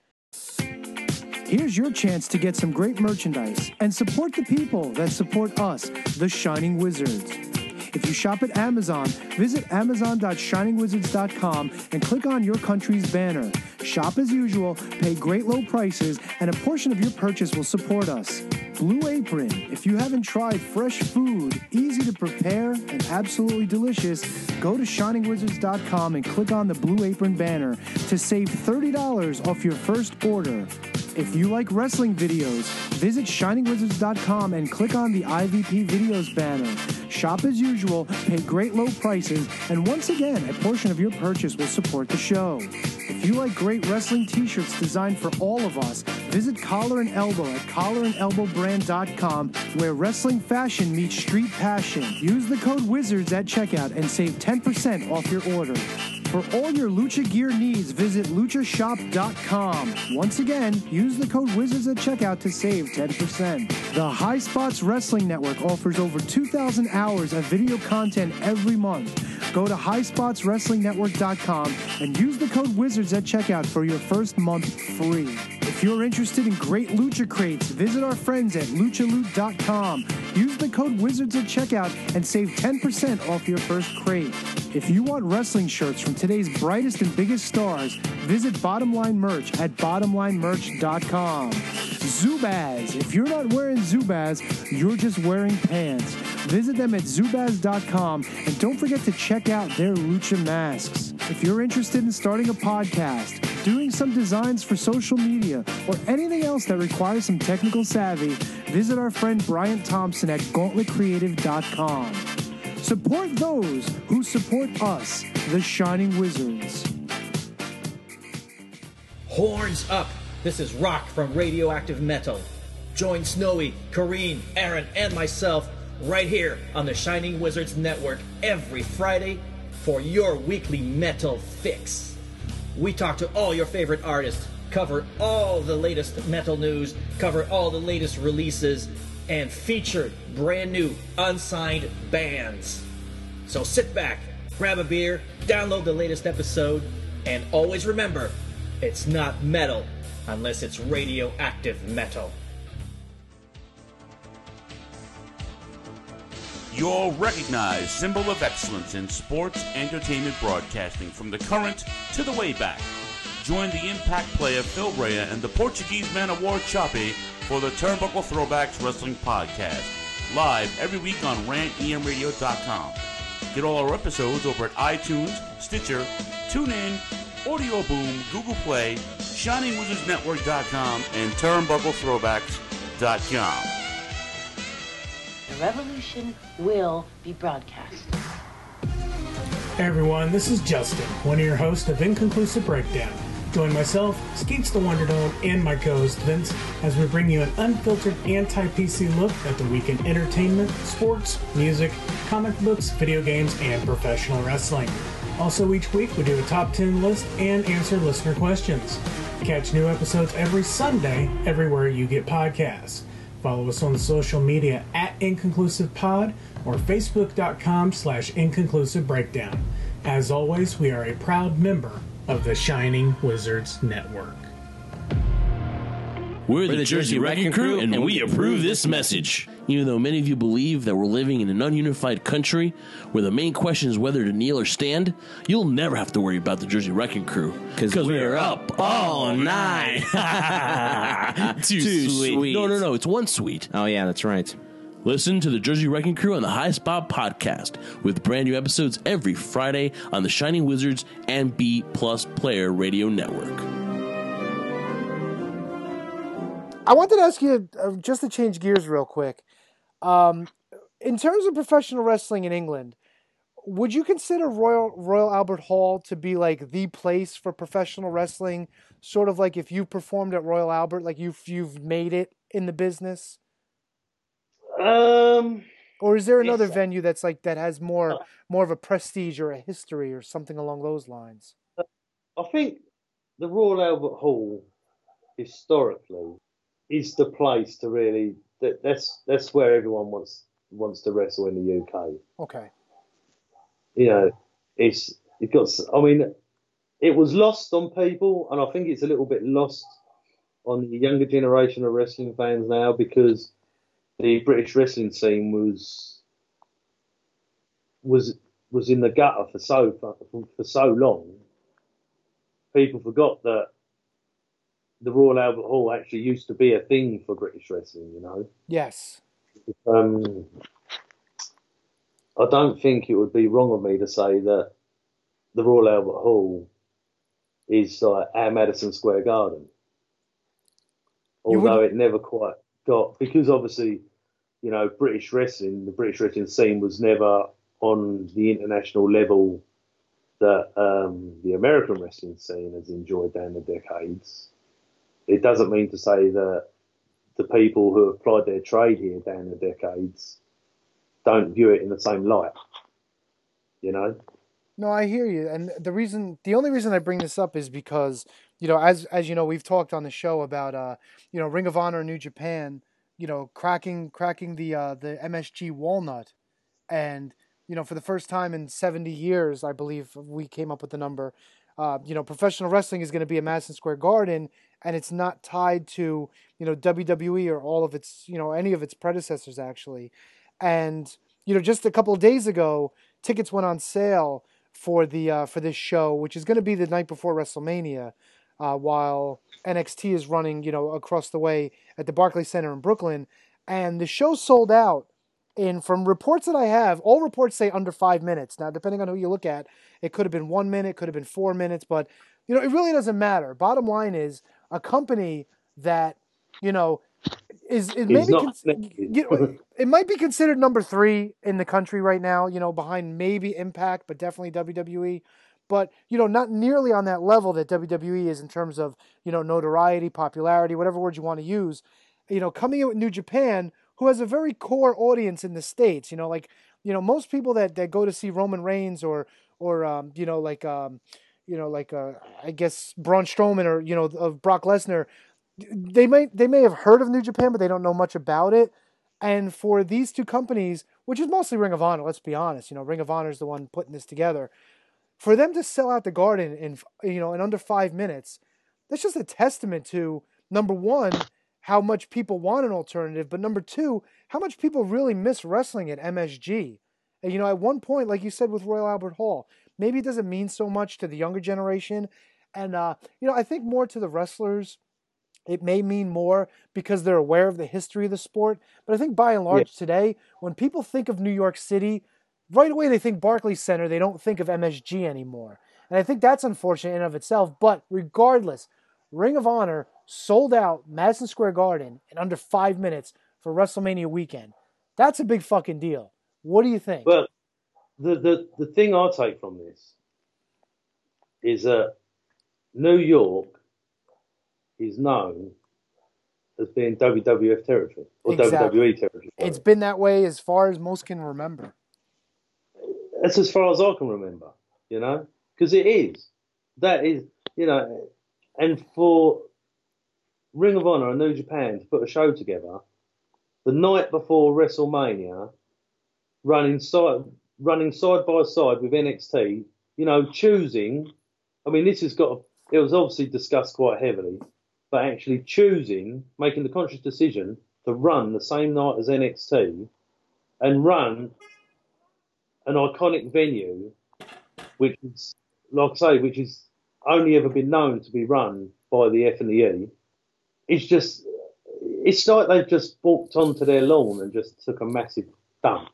Here's your chance to get some great merchandise and support the people that support us, the Shining Wizards. If you shop at Amazon, visit amazon dot shining wizards dot com and click on your country's banner. Shop as usual, pay great low prices, and a portion of your purchase will support us. Blue Apron. If you haven't tried fresh food, easy to prepare, and absolutely delicious, go to shining wizards dot com and click on the Blue Apron banner to save thirty dollars off your first order. If you like wrestling videos, visit shining wizards dot com and click on the I V P Videos banner. Shop as usual, pay great low prices, and once again, a portion of your purchase will support the show. If you like great wrestling t-shirts designed for all of us, visit Collar and Elbow at collar and elbow brand dot com, where wrestling fashion meets street passion. Use the code WIZARDS at checkout and save ten percent off your order. For all your lucha gear needs, visit lucha shop dot com. Once again, use the code WIZARDS at checkout to save ten percent. The High Spots Wrestling Network offers over two thousand hours of video content every month. Go to high spots wrestling network dot com and use the code WIZARDS at checkout for your first month free. If you're interested in great lucha crates, visit our friends at lucha loot dot com. Use the code WIZARDS at checkout and save ten percent off your first crate. If you want wrestling shirts from today's brightest and biggest stars, visit Bottom Line Merch at bottom line merch dot com. Zubaz. If you're not wearing Zubaz, you're just wearing pants. Visit them at zubaz dot com and don't forget to check out their lucha masks. If you're interested in starting a podcast, doing some designs for social media, or anything else that requires some technical savvy, visit our friend Bryant Thompson at gauntlet creative dot com. Support those who support us, the Shining Wizards. Horns up! This is Rock from Radioactive Metal. Join Snowy, Kareen, Aaron, and myself right here on the Shining Wizards Network every Friday for your weekly metal fix. We talk to all your favorite artists, cover all the latest metal news, cover all the latest releases, and feature brand new unsigned bands. So sit back, grab a beer, download the latest episode, and always remember, it's not metal unless it's radioactive metal. Your recognized symbol of excellence in sports entertainment broadcasting from the current to the way back. Join the Impact player Phil Brea and the Portuguese man of war Choppy for the Turnbuckle Throwbacks Wrestling Podcast, live every week on rant e m radio dot com. Get all our episodes over at iTunes, Stitcher, TuneIn, Audio Boom, Google Play, shining wizards network dot com, and turnbuckle throwbacks dot com. The revolution will be broadcast. Hey everyone, this is Justin, one of your hosts of Inconclusive Breakdown. Join myself, Skeets the Wonder Dome, and my co-host Vince as we bring you an unfiltered anti-P C look at the week in entertainment, sports, music, comic books, video games, and professional wrestling. Also, each week we do a top ten list and answer listener questions. Catch new episodes every Sunday everywhere you get podcasts. Follow us on the social media at InconclusivePod or Facebook.com slash Inconclusive Breakdown. As always, we are a proud member of the Shining Wizards Network. We're the, we're the Jersey, Jersey Wrecking Crew, and, and we approve this message. Even though many of you believe that we're living in an ununified country where the main question is whether to kneel or stand, you'll never have to worry about the Jersey Wrecking Crew. Because we're, we're up all night. Too, Too sweet. sweet. No, no, no. It's one sweet. Oh, yeah, that's right. Listen to the Jersey Wrecking Crew on the High Spot Podcast with brand new episodes every Friday on the Shining Wizards and B Plus Player Radio Network. I wanted to ask you, uh, just to change gears real quick, um, in terms of professional wrestling in England, would you consider Royal Royal Albert Hall to be like the place for professional wrestling? Sort of like if you performed at Royal Albert, like you've you've made it in the business. Um, or is there another venue that's like that has more uh, more of a prestige or a history or something along those lines? I think the Royal Albert Hall historically is the place to really that, that's that's where everyone wants wants to wrestle in the U K. Okay. You know, it's it got. I mean, it was lost on people, and I think it's a little bit lost on the younger generation of wrestling fans now because the British wrestling scene was was was in the gutter for so for, for so long. People forgot that the Royal Albert Hall actually used to be a thing for British wrestling. You know. Yes. Um, I don't think it would be wrong of me to say that the Royal Albert Hall is like our Madison Square Garden. Although it never quite got, because obviously, you know, British wrestling, the British wrestling scene was never on the international level that um, the American wrestling scene has enjoyed down the decades. It doesn't mean to say that the people who have applied their trade here down the decades don't view it in the same light, you know? No, I hear you. And the reason, the only reason I bring this up is because, you know, as as you know, we've talked on the show about, uh, you know, Ring of Honor, New Japan, you know, cracking cracking the uh, the M S G walnut, and you know, for the first time in seventy years, I believe we came up with the number. Uh, you know, professional wrestling is going to be at Madison Square Garden, and it's not tied to, you know, W W E or all of its, you know, any of its predecessors actually. And you know, just a couple of days ago, tickets went on sale for the uh, for this show, which is going to be the night before WrestleMania, uh, while N X T is running, you know, across the way at the Barclays Center in Brooklyn, and the show sold out. And from reports that I have, all reports say under five minutes. Now, depending on who you look at, it could have been one minute, could have been four minutes, but you know, it really doesn't matter. Bottom line is a company that, you know, is is maybe not cons- you know, it might be considered number three in the country right now, you know, behind maybe Impact, but definitely W W E. But, you know, not nearly on that level that W W E is in terms of, you know, notoriety, popularity, whatever word you want to use. You know, coming in with New Japan, who has a very core audience in the States, you know, like, you know, most people that, that go to see Roman Reigns or, or um, you know, like, um, you know, like, uh, I guess Braun Strowman or, you know, of Brock Lesnar, they may they may have heard of New Japan, but they don't know much about it. And for these two companies, which is mostly Ring of Honor, let's be honest, you know, Ring of Honor is the one putting this together. For them to sell out the Garden in, you know, in under five minutes, that's just a testament to, number one, how much people want an alternative, but number two, how much people really miss wrestling at M S G. And, you know, at one point, like you said with Royal Albert Hall, maybe it doesn't mean so much to the younger generation. And, uh, you know, I think more to the wrestlers. It may mean more because they're aware of the history of the sport. But I think by and large yeah. today, when people think of New York City, right away they think Barclays Center. They don't think of M S G anymore. And I think that's unfortunate in and of itself. But regardless, Ring of Honor sold out Madison Square Garden in under five minutes for WrestleMania weekend. That's a big fucking deal. What do you think? Well, the, the, the thing I take from this is that New York is known as being W W F territory or exactly. W W E territory. Sorry. It's been that way as far as most can remember. That's as far as I can remember, you know, because it is. That is, you know, and for Ring of Honor and New Japan to put a show together the night before WrestleMania, running side running side by side with N X T, you know, choosing. I mean, this has got. It was obviously discussed quite heavily. But actually choosing, making the conscious decision to run the same night as N X T and run an iconic venue, which is, like I say, which has only ever been known to be run by the F and the E, it's just, it's like they've just walked onto their lawn and just took a massive dump.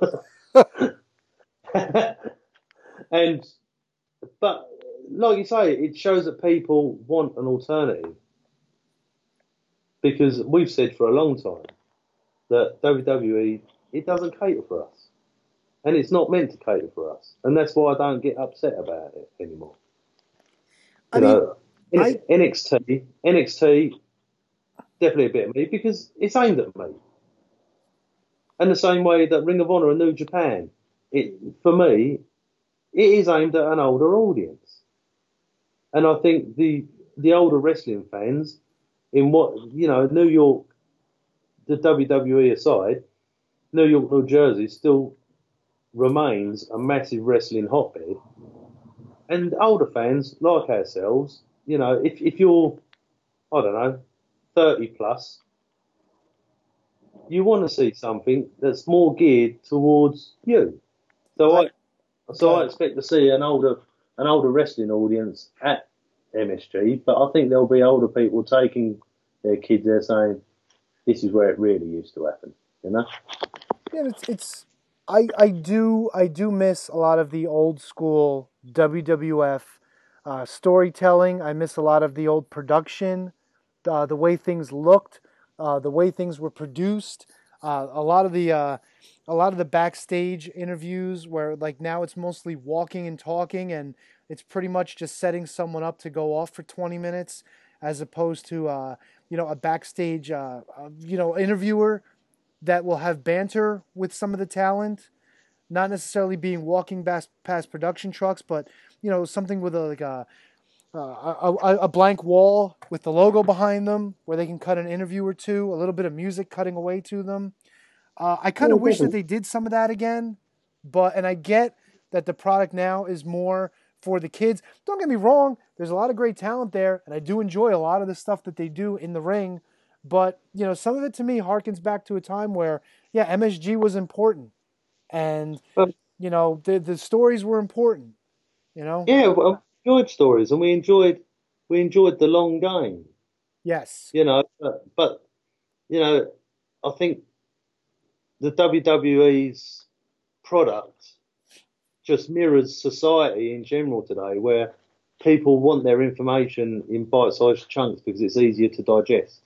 and, but like you say, it shows that people want an alternative. Because we've said for a long time that W W E, it doesn't cater for us. And it's not meant to cater for us. And that's why I don't get upset about it anymore. You I know, mean, I... N X T, N X T, definitely a bit of me because it's aimed at me. And the same way that Ring of Honor and New Japan, it for me, it is aimed at an older audience. And I think the the older wrestling fans, in what you know, New York, the W W E aside, New York, New Jersey still remains a massive wrestling hotbed. And older fans like ourselves, you know, if if you're, I don't know, thirty plus, you want to see something that's more geared towards you. So I, so I expect to see an older an older wrestling audience at M S G, but I think there'll be older people taking their kids there saying, "This is where it really used to happen," you know. Yeah, it's it's. I I do I do miss a lot of the old school W W F uh, storytelling. I miss a lot of the old production, uh, the way things looked, uh, the way things were produced. Uh, a lot of the uh, a lot of the backstage interviews where like now it's mostly walking and talking, and it's pretty much just setting someone up to go off for twenty minutes, as opposed to uh, you know a backstage uh, uh, you know interviewer that will have banter with some of the talent, not necessarily being walking past, past production trucks, but you know something with a, like a, a a a blank wall with the logo behind them, where they can cut an interview or two, a little bit of music cutting away to them. Uh, I kind of wish that they did some of that again, but and I get that the product now is more for the kids. Don't get me wrong, there's a lot of great talent there, and I do enjoy a lot of the stuff that they do in the ring. But, you know, some of it to me harkens back to a time where, yeah, M S G was important. And, you know, the the stories were important, you know? Yeah, well, we enjoyed stories and we enjoyed we enjoyed the long game. Yes. You know, but, but you know, I think the W W E's product just mirrors society in general today, where people want their information in bite-sized chunks because it's easier to digest.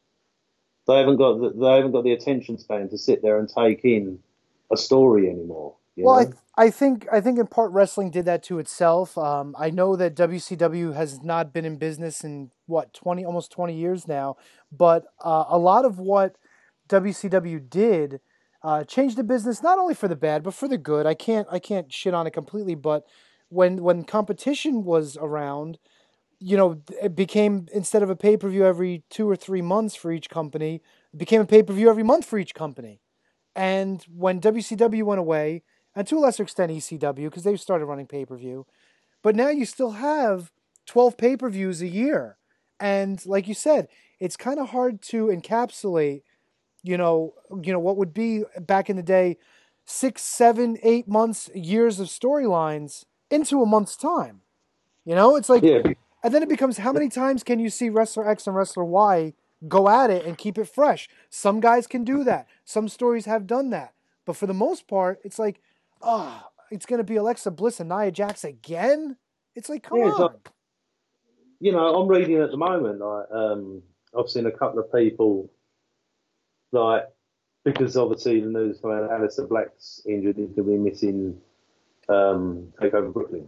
They haven't got the, they haven't got the attention span to sit there and take in a story anymore. You well, know? I th- I think I think in part wrestling did that to itself. Um, I know that W C W has not been in business in what twenty almost twenty years now, but uh, a lot of what W C W did uh, changed the business not only for the bad but for the good. I can't I can't shit on it completely, but when when competition was around, you know, it became, instead of a pay-per-view every two or three months for each company, it became a pay-per-view every month for each company. And when W C W went away, and to a lesser extent E C W, because they started running pay-per-view, but now you still have twelve pay-per-views a year. And like you said, it's kind of hard to encapsulate, you know, you know, what would be back in the day, six, seven, eight months, years of storylines into a month's time. You know, it's like, yeah. and then it becomes, how many times can you see Wrestler X and Wrestler Y go at it and keep it fresh? Some guys can do that. Some stories have done that. But for the most part, it's like, oh, it's going to be Alexa Bliss and Nia Jax again? It's like, come Yeah, on. like, you know, I'm reading at the moment, like, um, I've seen a couple of people, like, because obviously the news from Aleister Black's injured, he's going to be missing um, Takeover Brooklyn.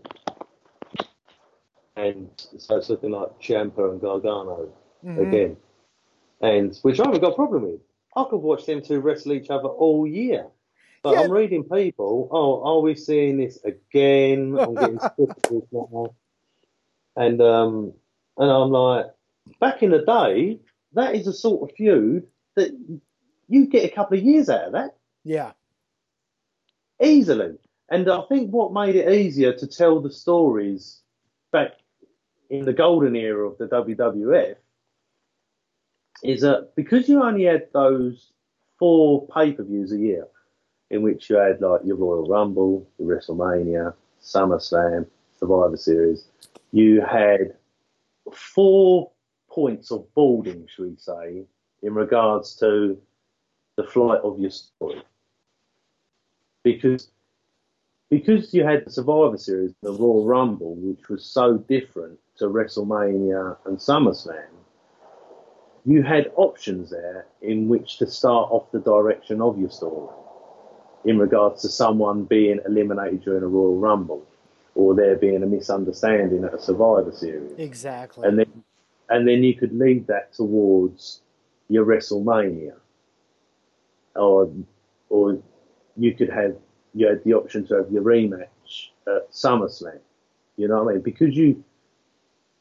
And so it's looking like Ciampa and Gargano Mm-hmm. again. And which I haven't got a problem with. I could watch them two wrestle each other all year. But Yeah. I'm reading people, oh, are we seeing this again? I'm getting sick of this now. And, um, and I'm like, back in the day, that is a sort of feud that you get a couple of years out of that. Yeah. Easily. And I think what made it easier to tell the stories back in the golden era of the W W F is that because you only had those four pay-per-views a year, in which you had like your Royal Rumble, your WrestleMania, SummerSlam, Survivor Series, you had four points of boarding, should we say, in regards to the flight of your story. Because because you had the Survivor Series, the Royal Rumble, which was so different to WrestleMania and SummerSlam, you had options there in which to start off the direction of your story in regards to someone being eliminated during a Royal Rumble or there being a misunderstanding at a Survivor Series. Exactly. And then, and then you could lead that towards your WrestleMania. Or, or you could have, you had the option to have your rematch at SummerSlam. You know what I mean? Because you,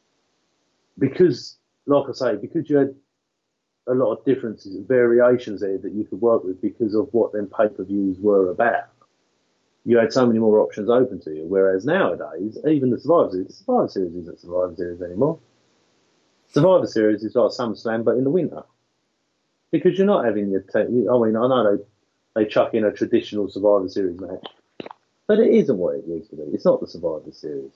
because, like I say, because you had a lot of differences and variations there that you could work with because of what them pay-per-views were about. You had so many more options open to you, whereas nowadays, even the Survivor Series, the Survivor Series isn't Survivor Series anymore. Survivor Series is like SummerSlam, but in the winter. Because you're not having your... Te- I mean, I know they, they chuck in a traditional Survivor Series match, but it isn't what it used to be. It's not the Survivor Series.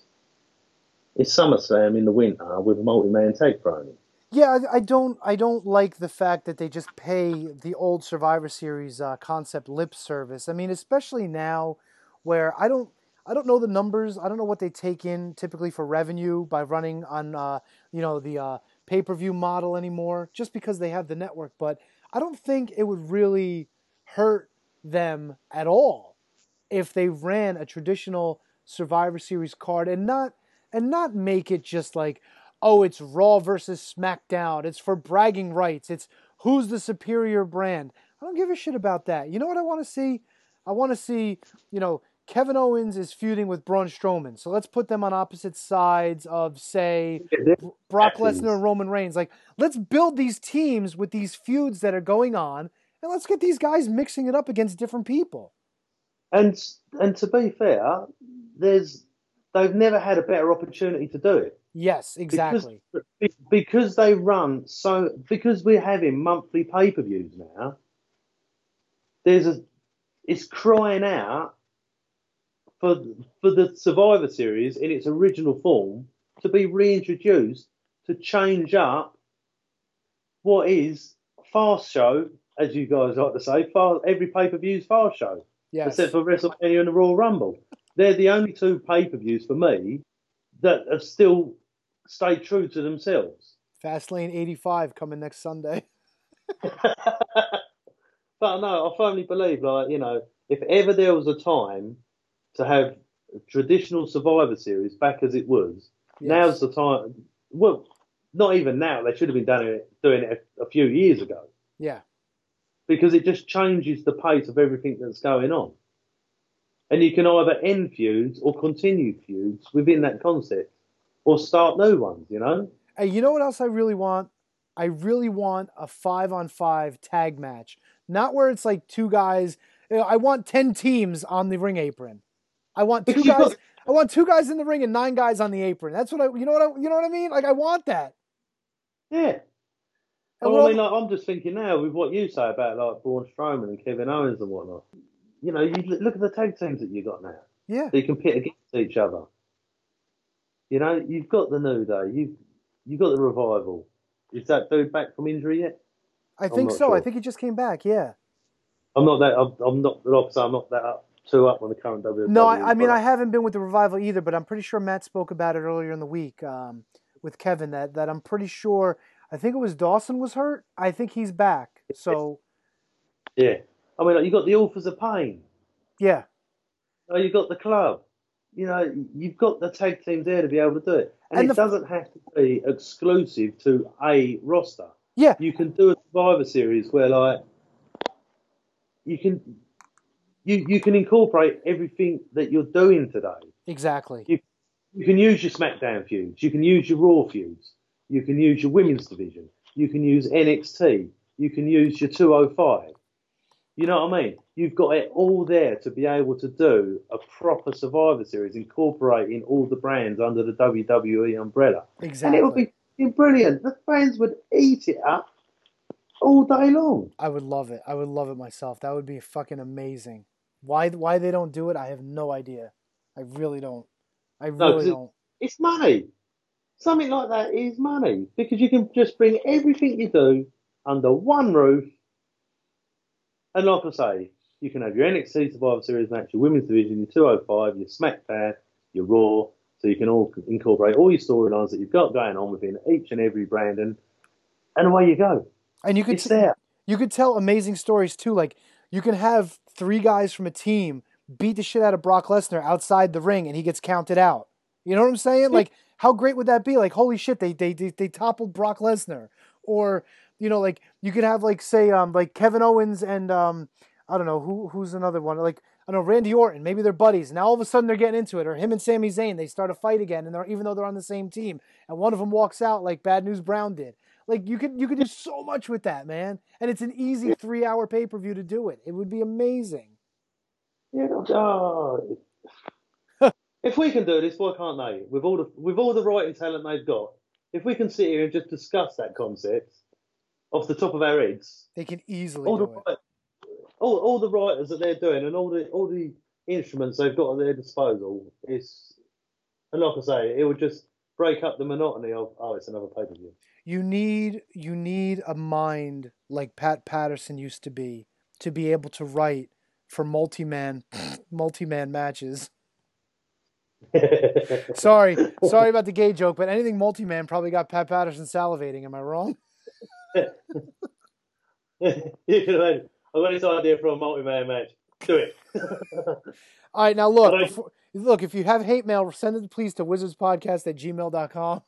It's SummerSlam in the winter with a multi-man tag thrown in. Yeah, I, I don't. I don't like the fact that they just pay the old Survivor Series uh, concept lip service. I mean, especially now, where I don't. I don't know the numbers. I don't know what they take in typically for revenue by running on, uh, you know, the uh, pay-per-view model anymore. Just because they have the network, but I don't think it would really hurt them at all if they ran a traditional Survivor Series card and not and not make it just like, oh, it's Raw versus SmackDown. It's for bragging rights. It's who's the superior brand. I don't give a shit about that. You know what I want to see? I want to see, you know, Kevin Owens is feuding with Braun Strowman. So let's put them on opposite sides of, say, Brock Lesnar and Roman Reigns. Like, let's build these teams with these feuds that are going on, and let's get these guys mixing it up against different people. And and to be fair, there's they've never had a better opportunity to do it. Yes, exactly. Because, because they run so because we're having monthly pay-per-views now. There's a it's crying out for for the Survivor Series in its original form to be reintroduced to change up what is fast show, as you guys like to say. Fast, every pay-per-view's fast show. Yes. Except for WrestleMania and the Royal Rumble. They're the only two pay-per-views for me that have still stayed true to themselves. Fastlane eighty-five coming next Sunday. But no, I firmly believe, like, you know, if ever there was a time to have a traditional Survivor Series back as it was, yes. Now's the time. Well, not even now. They should have been doing it, doing it a, a few years ago. Yeah. Because it just changes the pace of everything that's going on. And you can either end feuds or continue feuds within that concept or start new ones, you know? Hey, you know what else I really want? I really want a five-on-five tag match. Not where it's like two guys. You know, I want ten teams on the ring apron. I want two guys. I want two guys in the ring and nine guys on the apron. That's what I. You know what I. You know what I mean? Like, I want that. Yeah. Well, well, I mean, like, I'm just thinking now with what you say about like Braun Strowman and Kevin Owens and whatnot. You know, you look at the tag teams that you got now. Yeah. They compete against each other. You know, you've got the New Day. You you've got the Revival. Is that dude back from injury yet? I think so. Sure. I think he just came back. Yeah. I'm not that. I'm, I'm not. Like I'm not that up, too up on the current W W E. No, I, I mean I haven't been with the Revival either, but I'm pretty sure Matt spoke about it earlier in the week um, with Kevin. That that I'm pretty sure. I think it was Dawson was hurt. I think he's back. So. Yeah, I mean, like, you got the Authors of Pain. Yeah. Oh, you got the Club. You know, you've got the tag teams there to be able to do it, and, and it the... doesn't have to be exclusive to a roster. Yeah. You can do a Survivor Series where, like, you can you you can incorporate everything that you're doing today. Exactly. You you can use your SmackDown feuds. You can use your Raw feuds. You can use your women's division. You can use N X T. You can use your two oh five. You know what I mean? You've got it all there to be able to do a proper Survivor Series, incorporating all the brands under the W W E umbrella. Exactly. And it would be brilliant. The fans would eat it up all day long. I would love it. I would love it myself. That would be fucking amazing. Why why they don't do it, I have no idea. I really don't. I really no, don't. It's money. Something like that is money. Because you can just bring everything you do under one roof. And like I say, you can have your N X T Survivor Series match, your Women's Division, your two oh five, your SmackDown, your Raw, so you can all incorporate all your storylines that you've got going on within each and every brand, and and away you go. And you could it's there. You could tell amazing stories too. Like, you can have three guys from a team beat the shit out of Brock Lesnar outside the ring, and he gets counted out. You know what I'm saying? Like, how great would that be? Like, holy shit, they they they, they toppled Brock Lesnar. Or, you know, like, you could have, like, say, um, like Kevin Owens and um, I don't know who who's another one. Like I know Randy Orton, maybe they're buddies. Now all of a sudden they're getting into it, or him and Sami Zayn, they start a fight again, and they're even though they're on the same team, and one of them walks out like Bad News Brown did. Like you could you could do so much with that, man, and it's an easy three hour pay per view to do it. It would be amazing. Yeah, oh, if we can do this, why can't they? With all the with all the writing talent they've got, if we can sit here and just discuss that concept off the top of our heads, they can easily all do the, it. All, all the writers that they're doing and all the all the instruments they've got at their disposal is, and like I say, it would just break up the monotony of oh, it's another pay per view. You need you need a mind like Pat Patterson used to be to be able to write for multi-man multi-man matches. sorry, sorry about the gay joke, but anything multi-man probably got Pat Patterson salivating. Am I wrong? You can imagine. I've got this idea for a multi-man match. Do it. All right, now look, before, look. If you have hate mail, send it please to wizardspodcast at gmail dot com.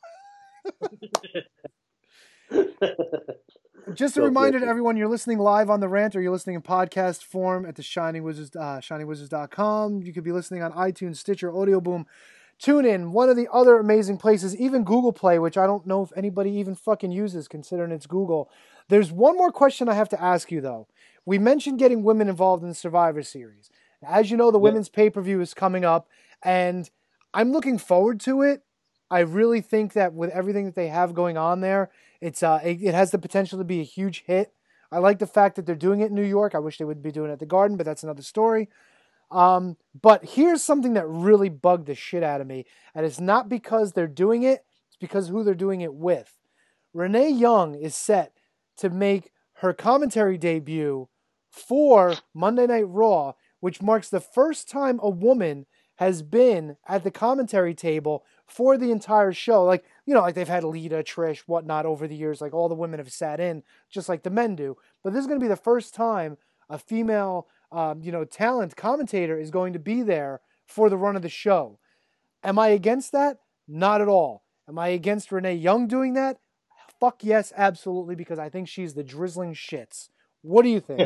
Just a reminder to everyone, you're listening live on The Rant or you're listening in podcast form at the Shining Wizards, uh, shining wizards dot com. You could be listening on iTunes, Stitcher, Audio Boom, TuneIn, one of the other amazing places, even Google Play, which I don't know if anybody even fucking uses considering it's Google. There's one more question I have to ask you, though. We mentioned getting women involved in the Survivor Series. As you know, the women's pay-per-view is coming up, and I'm looking forward to it. I really think that with everything that they have going on there, it's uh, it, it has the potential to be a huge hit. I like the fact that they're doing it in New York. I wish they would be doing it at the Garden, but that's another story. Um, but here's something that really bugged the shit out of me, and it's not because they're doing it, it's because of who they're doing it with. Renee Young is set to make her commentary debut for Monday Night Raw, which marks the first time a woman has been at the commentary table for the entire show. Like, you know, like they've had Lita, Trish, whatnot over the years. Like all the women have sat in, just like the men do. But this is going to be the first time a female, um, you know, talent commentator is going to be there for the run of the show. Am I against that? Not at all. Am I against Renee Young doing that? Fuck yes, absolutely, because I think she's the drizzling shits. What do you think?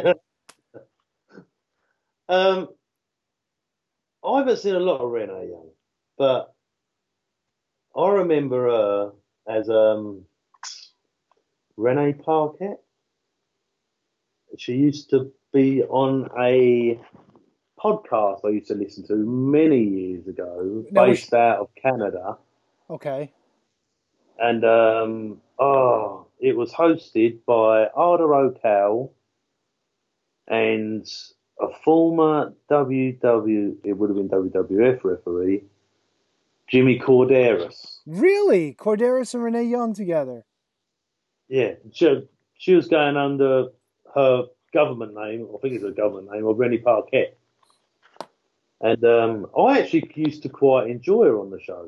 um, I haven't seen a lot of Renee Young, but I remember her as um, Renee Parquette. She used to be on a podcast I used to listen to many years ago, Now, based she... out of Canada. Okay. And um, oh, it was hosted by Arda O'Cal and a former W W, it would have been W W F referee, Jimmy Corderas. Really? Corderas and Renee Young together? Yeah. She, she was going under her government name, I think it's her government name, of Renee Parquette. And um, I actually used to quite enjoy her on the show.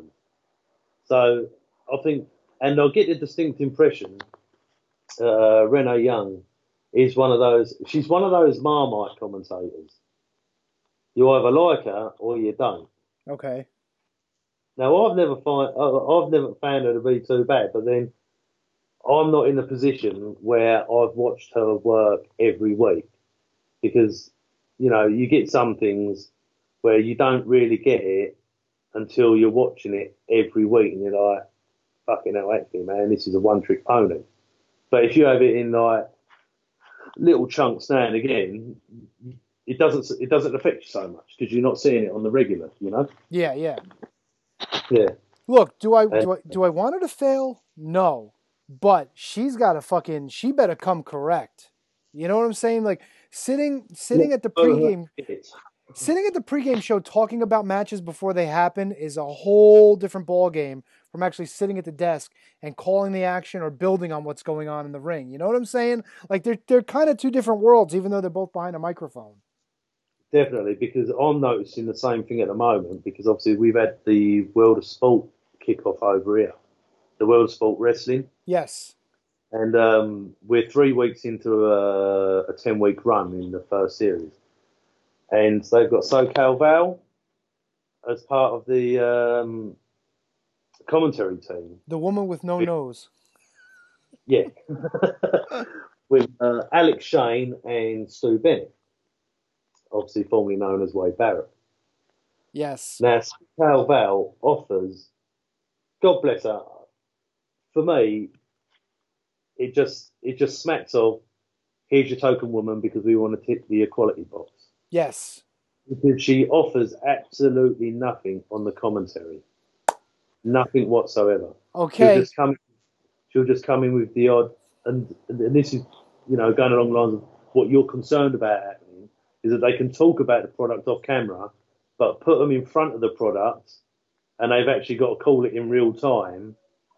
So I think, and I get the distinct impression uh, Renee Young is one of those, she's one of those Marmite commentators. You either like her or you don't. Okay. Now, I've never find, I've never found her to be too bad, but then I'm not in a position where I've watched her work every week because, you know, you get some things where you don't really get it until you're watching it every week and you're like, fucking hell, actually, man, this is a one-trick pony. But if you have it in, like, little chunks now and again, it doesn't it doesn't affect you so much because you're not seeing it on the regular, you know? Yeah, yeah. Yeah. Look, do I, do I, do I want her to fail? No. But she's got to fucking, she better come correct. You know what I'm saying? Like, sitting sitting at the pregame... Sitting at the pregame show talking about matches before they happen is a whole different ballgame from actually sitting at the desk and calling the action or building on what's going on in the ring. You know what I'm saying? Like, they're, they're kind of two different worlds, even though they're both behind a microphone. Definitely, because I'm noticing the same thing at the moment, because obviously we've had the World of Sport kick-off over here, the World of Sport Wrestling. Yes. And um, we're three weeks into a, a ten-week run in the first series. And they've got SoCal Val as part of the um, commentary team. The woman with no nose. Yeah. With uh, Alex Shane and Stu Bennett. obviously formerly known as Wade Barrett. Yes. Now, Cal Val offers, God bless her, for me, it just it just smacks of, here's your token woman because we want to tick the equality box. Yes. Because she offers absolutely nothing on the commentary. Nothing whatsoever. Okay. She'll just come, she'll just come in with the odd, and, and this is, you know, going along the lines of what you're concerned about happening, is that they can talk about the product off camera, but put them in front of the product, and they've actually got to call it in real time.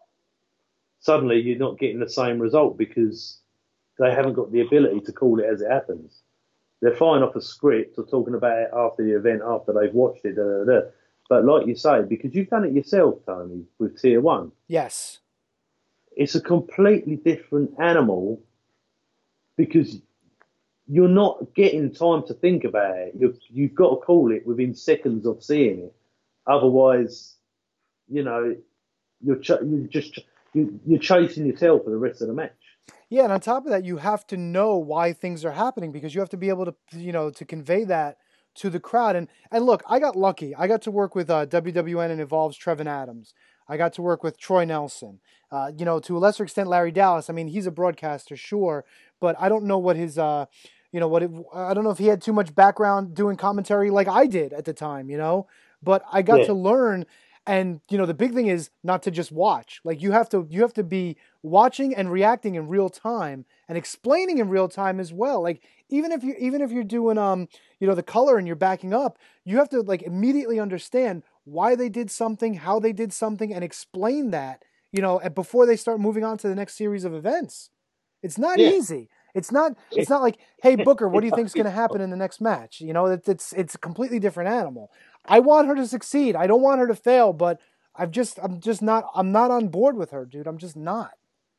Suddenly, you're not getting the same result because they haven't got the ability to call it as it happens. They're fine off a script or talking about it after the event, after they've watched it, da, da, da. But like you say, because you've done it yourself, Tony, with Tier one. Yes. It's a completely different animal because you're not getting time to think about it. You've, you've got to call it within seconds of seeing it. Otherwise, you know, you're, ch- you're just you, you're chasing your tail for the rest of the match. Yeah, and on top of that, you have to know why things are happening because you have to be able to, you know, to convey that to the crowd. And and look, I got lucky. I got to work with uh, W W N and Evolve's Trevin Adams. I got to work with Troy Nelson. Uh, you know, to a lesser extent, Larry Dallas. I mean, he's a broadcaster, sure, but I don't know what his, uh, you know, what it, I don't know if he had too much background doing commentary like I did at the time, you know. But I got Yeah. to learn. And, you know, the big thing is not to just watch. Like, you have to you have to be watching and reacting in real time and explaining in real time as well. Like, even if you even if you're doing um, you know, the color and you're backing up, you have to like immediately understand why they did something, how they did something, and explain that, you know, and before they start moving on to the next series of events. It's not Yeah. easy. It's not it's not like, hey Booker, what do you think is gonna happen in the next match? You know, it's it's it's a completely different animal. I want her to succeed. I don't want her to fail, but I've just I'm just not I'm not on board with her, dude. I'm just not.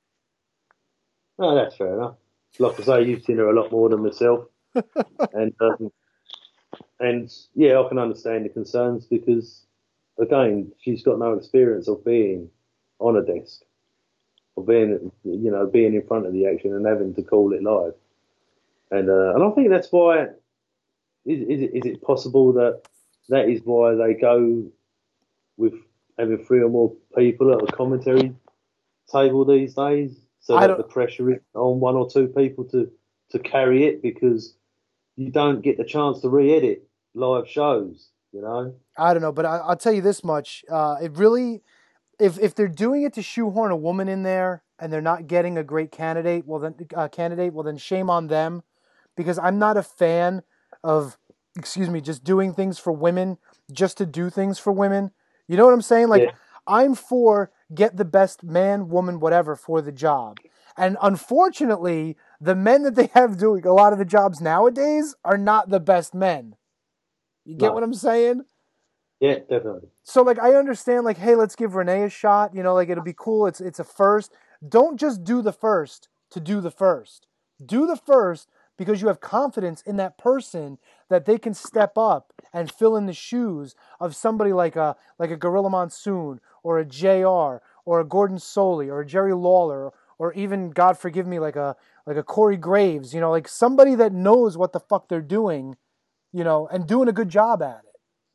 No, that's fair enough. Like I say, you've seen her a lot more than myself, and um, and yeah, I can understand the concerns because, again, she's got no experience of being on a desk, or being you know being in front of the action and having to call it live, and uh, and I think that's why. Is, is it is it possible that that is why they go with having three or more people at a commentary table these days, so I that don't- the pressure is on one or two people to, to carry it because you don't get the chance to re-edit live shows, you know? I don't know, but I, I'll tell you this much: uh, it really, if if they're doing it to shoehorn a woman in there and they're not getting a great candidate, well then uh, candidate, well then shame on them, because I'm not a fan of, excuse me, just doing things for women just to do things for women. You know what I'm saying? Like, Yeah. I'm for get the best man, woman, whatever for the job. And unfortunately, the men that they have doing a lot of the jobs nowadays are not the best men. You get No. what I'm saying? Yeah, definitely. So, like, I understand, like, hey, let's give Renee a shot. You know, like, it'll be cool. It's it's a first. Don't just do the first to do the first. Do the first because you have confidence in that person that they can step up and fill in the shoes of somebody like a like a Gorilla Monsoon or a J R or a Gordon Soley or a Jerry Lawler or even, God forgive me, like a like a Corey Graves. You know, like somebody that knows what the fuck they're doing, you know, and doing a good job at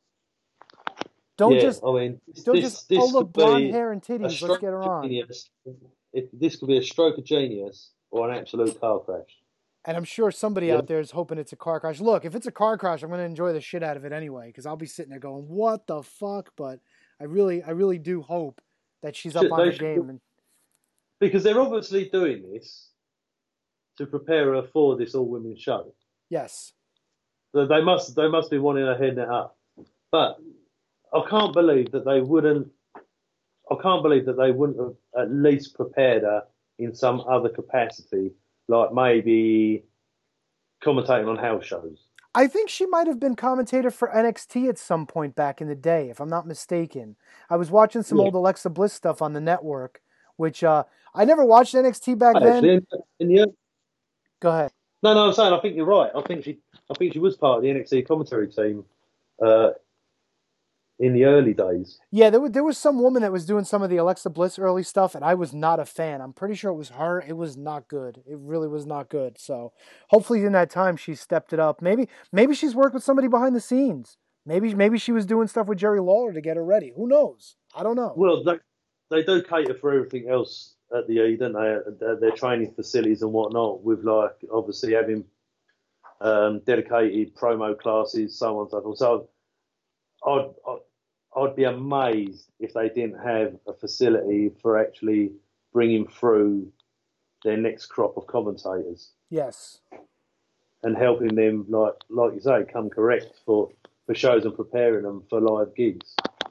it. Don't yeah, just I mean, don't this, just this oh look, could blonde be hair and a titties. Let's stroke get her of on. genius. If this could be a stroke of genius or an absolute car crash. And I'm sure somebody Yeah. out there is hoping it's a car crash. Look, if it's a car crash, I'm going to enjoy the shit out of it anyway, because I'll be sitting there going, "What the fuck?" But I really, I really do hope that she's up Should- on they her should- game. And Because they're obviously doing this to prepare her for this all-women show. yes, So they must they must be wanting her heading it up. But I can't believe that they wouldn't. I can't believe that they wouldn't have at least prepared her in some other capacity, like maybe commentating on house shows. I think she might have been commentator for N X T at some point back in the day, if I'm not mistaken. I was watching some Yeah. old Alexa Bliss stuff on the network, which uh, I never watched N X T back then. Actually, and, and yeah, Go ahead. no, no, I'm saying I think you're right. I think she, I think she was part of the N X T commentary team uh, in the early days. Yeah, there was, there was some woman that was doing some of the Alexa Bliss early stuff, and I was not a fan. I'm pretty sure it was her. It was not good. It really was not good. So hopefully in that time she stepped it up. Maybe maybe she's worked with somebody behind the scenes. Maybe maybe she was doing stuff with Jerry Lawler to get her ready. Who knows? I don't know. Well, they, they do cater for everything else at the E, don't they? Their, their training facilities and whatnot, with like obviously having um, dedicated promo classes, so on and so forth. So I'd, I'd I'd be amazed if they didn't have a facility for actually bringing through their next crop of commentators. Yes. And helping them, like like you say, come correct for, for shows and preparing them for live gigs.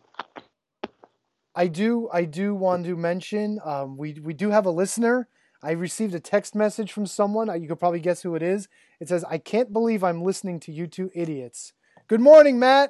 I do I do want to mention, um, we, we do have a listener. I received a text message from someone. You could probably guess who it is. It says, "I can't believe I'm listening to you two idiots." Good morning, Matt.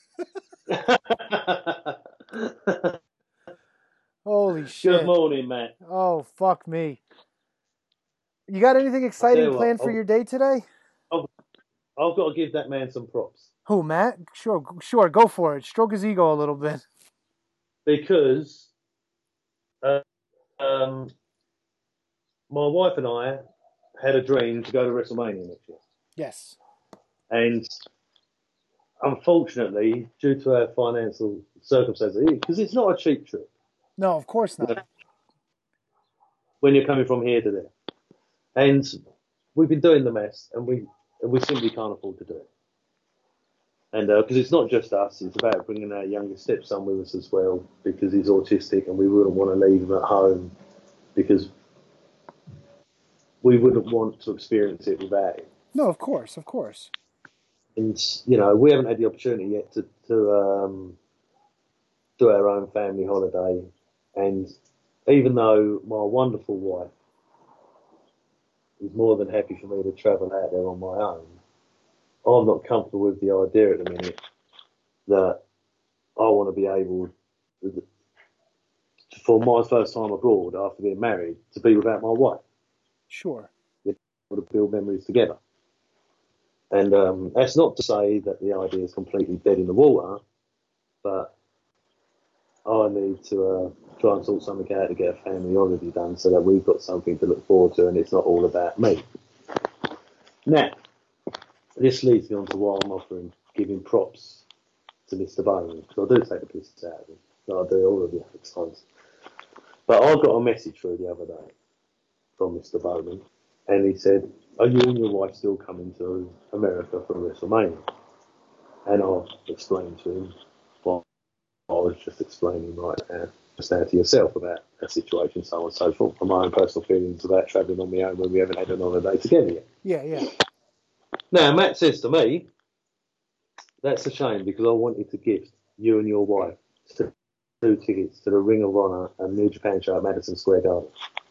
Holy shit. Good morning, Matt. Oh, fuck me. You got anything exciting planned what, for your day today? I've, I've got to give that man some props. Who, Matt? Sure, sure, go for it. Stroke his ego a little bit. Because uh, um, my wife and I had a dream to go to WrestleMania next year. Yes. And unfortunately, due to our financial circumstances, because it's not a cheap trip. No, of course not. When you're coming from here to there. And we've been doing the maths, and we and we simply can't afford to do it. And because uh, it's not just us, it's about bringing our youngest stepson with us as well, because he's autistic, and we wouldn't want to leave him at home, because we wouldn't want to experience it without him. No, of course, of course. And, you know, we haven't had the opportunity yet to, to um, do our own family holiday. And even though my wonderful wife is more than happy for me to travel out there on my own, I'm not comfortable with the idea at the minute that I want to be able, to, for my first time abroad after being married, to be without my wife. Sure. We're able to build memories together. And um, that's not to say that the idea is completely dead in the water, but I need to uh, try and sort something out to get a family holiday done so that we've got something to look forward to and it's not all about me. Now, this leads me on to why I'm offering giving props to Mister Bowman, because I do take the piss out of him, like I do all of the other times. But I got a message through the other day from Mister Bowman, and he said, "Are you and your wife still coming to America for WrestleMania?" And I explained to him what I was just explaining right now, just now to yourself about a situation, so on and so forth, from my own personal feelings about travelling on my own when we haven't had an holiday together yet. Yeah, yeah. Now, Matt says to me, "That's a shame, because I wanted to gift you and your wife two tickets to the Ring of Honor and New Japan show at Madison Square Garden."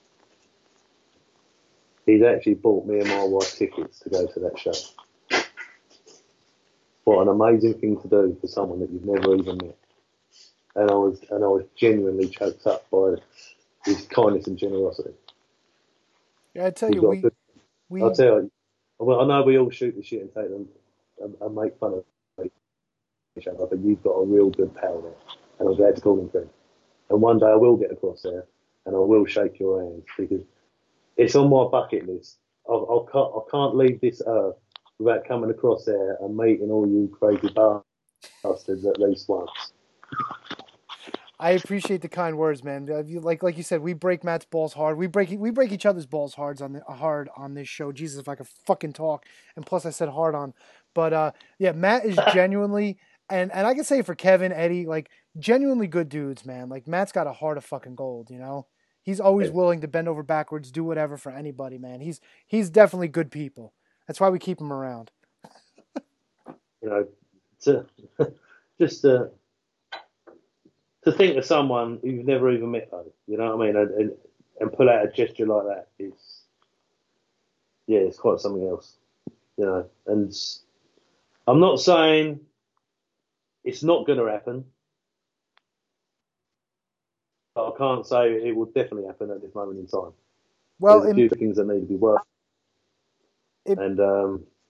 He's actually bought me and my wife tickets to go to that show. What an amazing thing to do for someone that you've never even met. And I was and I was genuinely choked up by his kindness and generosity. Yeah, I tell you, we, good, we... I'll tell you, well, I know we all shoot the shit and take them and, and make fun of each other, but you've got a real good pal there, and I'm glad to call him friend. And one day I will get across there, and I will shake your hands, because it's on my bucket list. I, I can't I can't leave this earth without coming across there and meeting all you crazy bastards at least once. I appreciate the kind words, man. Like like you said, we break Matt's balls hard. We break we break each other's balls hard on the, hard on this show. Jesus, if I could fucking talk. And plus, I said hard on. But uh, yeah, Matt is genuinely, and and I can say for Kevin, Eddie, like genuinely good dudes, man. Like Matt's got a heart of fucking gold, you know. He's always willing to bend over backwards, do whatever for anybody, man. He's he's definitely good people. That's why we keep him around. You know, to just to to think of someone you've never even met, though, you know what I mean, and, and and pull out a gesture like that, it's yeah, it's quite something else, you know. And I'm not saying it's not going to happen, but I can't say it will definitely happen at this moment in time. Well, there's a few things that need to be worked, it, and um,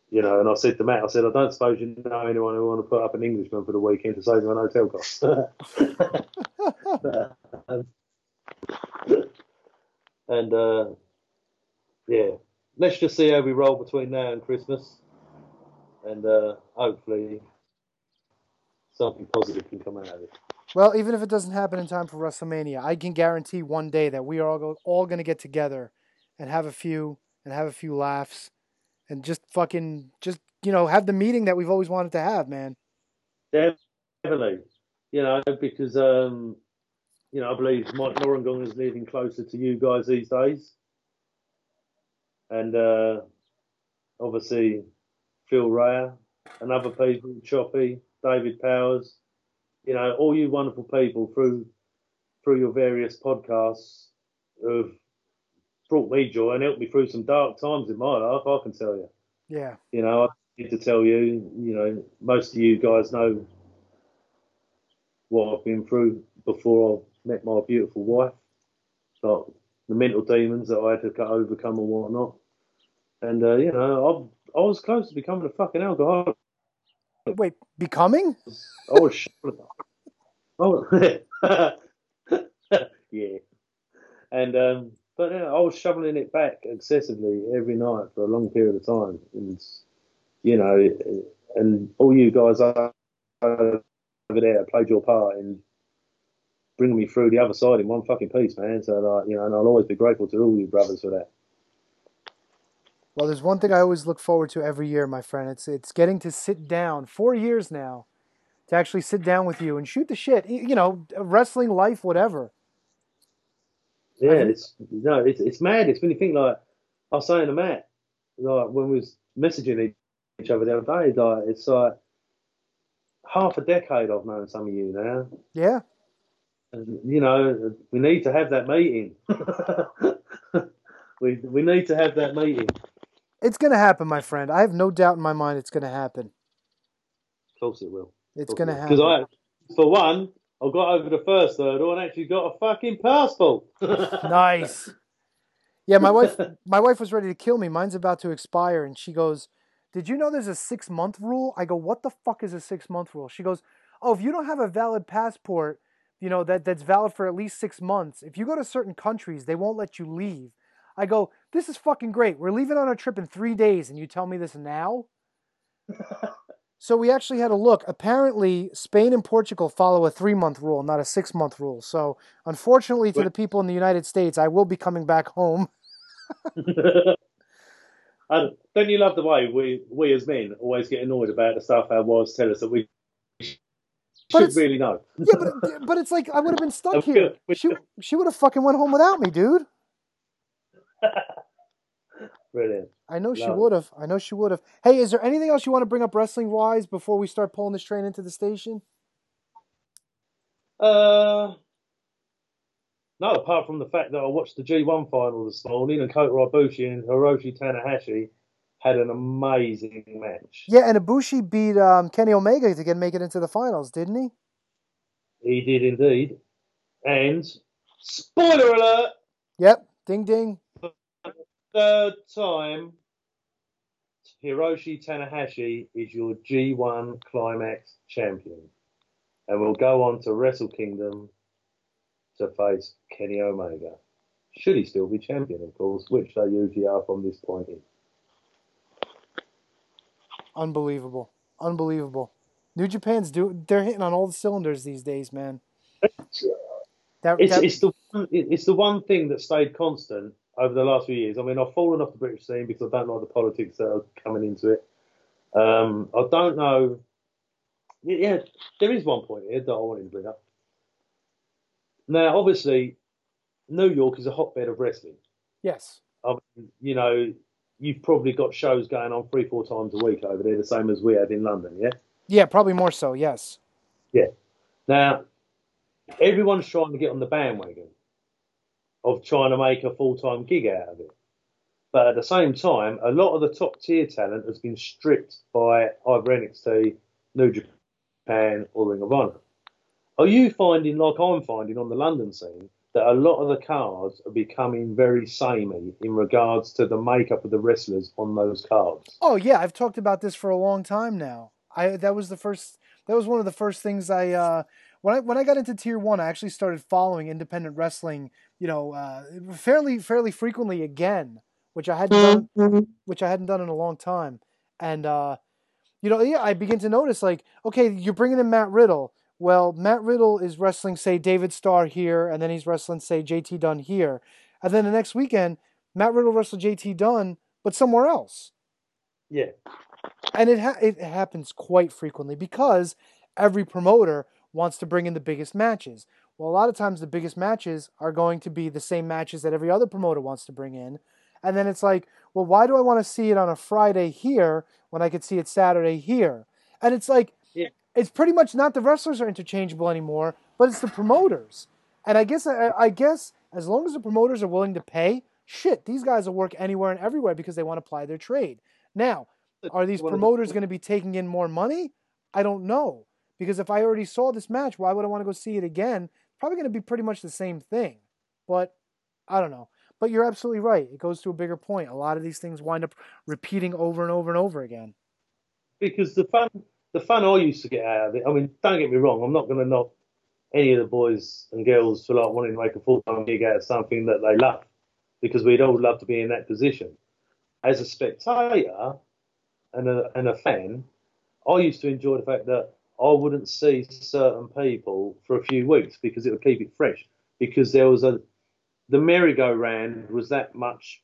you know, and I said to Matt, I said, I don't suppose you know anyone who want to put up an Englishman for the weekend to save me on hotel costs. um, and, uh, yeah, let's just see how we roll between now and Christmas. And uh, hopefully something positive can come out of it. Well, even if it doesn't happen in time for WrestleMania, I can guarantee one day that we are all, go, all going to get together and have a few and have a few laughs and just fucking just you know have the meeting that we've always wanted to have, man. Definitely, you know, because um, you know I believe Mike Norrington is living closer to you guys these days, and uh, obviously Phil Raya and other people, Choppy, David Powers. You know, all you wonderful people through through your various podcasts have brought me joy and helped me through some dark times in my life, I can tell you. Yeah. You know, I need to tell you, you know, most of you guys know what I've been through before I met my beautiful wife. Like the mental demons that I had to overcome and whatnot. And, uh, you know, I, I was close to becoming a fucking alcoholic. Wait, becoming? I was oh, yeah. And, um, but yeah, I was shoveling it back excessively every night for a long period of time. And, you know, and all you guys over there played your part in bringing me through the other side in one fucking piece, man. So, like, you know, and I'll always be grateful to all you brothers for that. Well, there's one thing I always look forward to every year, my friend. It's it's getting to sit down, four years now, to actually sit down with you and shoot the shit. You know, wrestling, life, whatever. Yeah, it's no, it's it's mad. It's when you think, like I was saying to Matt, like when we was messaging each other the other day, like it's like half a decade I've known some of you now. Yeah. And, you know, we need to have that meeting. we we need to have that meeting. It's going to happen, my friend. I have no doubt in my mind it's going to happen. Of course it will. It's going to happen. Because I, for one, I got over the first hurdle and actually got a fucking passport. Nice. Yeah, my wife my wife was ready to kill me. Mine's about to expire, and she goes, did you know there's a six-month rule? I go, what the fuck is a six-month rule? She goes, oh, if you don't have a valid passport, you know, that, that's valid for at least six months, if you go to certain countries, they won't let you leave. I go, this is fucking great. We're leaving on a trip in three days, and you tell me this now? So we actually had a look. Apparently, Spain and Portugal follow a three-month rule, not a six-month rule. So, unfortunately, to the people in the United States, I will be coming back home. And don't you love the way we, we as men always get annoyed about the stuff our wives tell us that we should really know? Yeah, but, but it's like I would have been stuck here. She, she would have fucking went home without me, dude. Brilliant. I know she would have. I know she would have. Hey, is there anything else you want to bring up wrestling-wise before we start pulling this train into the station? Uh, no, apart from the fact that I watched the G one final this morning and Kota Ibushi and Hiroshi Tanahashi had an amazing match. Yeah, and Ibushi beat um, Kenny Omega to get make it into the finals, didn't he? He did indeed. And, spoiler alert! Yep, ding ding. Third time, Hiroshi Tanahashi is your G one Climax champion. And will go on to Wrestle Kingdom to face Kenny Omega. Should he still be champion, of course, which they usually are from this point in. Unbelievable. Unbelievable. New Japan's do they're hitting on all the cylinders these days, man. That, it's, that... it's, the, it's the one thing that stayed constant over the last few years. I mean, I've fallen off the British scene because I don't like the politics that are coming into it. Um, I don't know. Yeah, there is one point here that I wanted to bring up. Now, obviously, New York is a hotbed of wrestling. Yes. I mean, you know, you've probably got shows going on three, four times a week over there, the same as we have in London, yeah? Yeah, probably more so, yes. Yeah. Now, everyone's trying to get on the bandwagon of trying to make a full-time gig out of it. But at the same time, a lot of the top-tier talent has been stripped by either N X T, New Japan, or Ring of Honor. Are you finding, like I'm finding on the London scene, that a lot of the cards are becoming very samey in regards to the makeup of the wrestlers on those cards. Oh yeah, I've talked about this for a long time now. I that was the first that was one of the first things I uh, when I when I got into Tier One, I actually started following independent wrestling, you know, uh, fairly fairly frequently again, which I hadn't done which I hadn't done in a long time. And uh, you know, yeah, I begin to notice like, okay, you're bringing in Matt Riddle. Well, Matt Riddle is wrestling, say, David Starr here, and then he's wrestling, say, J T Dunn here. And then the next weekend, Matt Riddle wrestled J T Dunn, but somewhere else. Yeah. And it ha- it happens quite frequently because every promoter wants to bring in the biggest matches. Well, a lot of times the biggest matches are going to be the same matches that every other promoter wants to bring in. And then it's like, well, why do I want to see it on a Friday here when I could see it Saturday here? And it's like, yeah. It's pretty much not the wrestlers are interchangeable anymore, but it's the promoters. And I guess I, I guess as long as the promoters are willing to pay, shit, these guys will work anywhere and everywhere because they want to apply their trade. Now, are these promoters going to be taking in more money? I don't know. Because if I already saw this match, why would I want to go see it again? Probably going to be pretty much the same thing. But I don't know. But you're absolutely right. It goes to a bigger point. A lot of these things wind up repeating over and over and over again. Because the fun... The fun I used to get out of it, I mean, don't get me wrong, I'm not going to knock any of the boys and girls for like wanting to make a full-time gig out of something that they love, because we'd all love to be in that position. As a spectator and a, and a fan, I used to enjoy the fact that I wouldn't see certain people for a few weeks because it would keep it fresh, because there was a, the merry-go-round was that much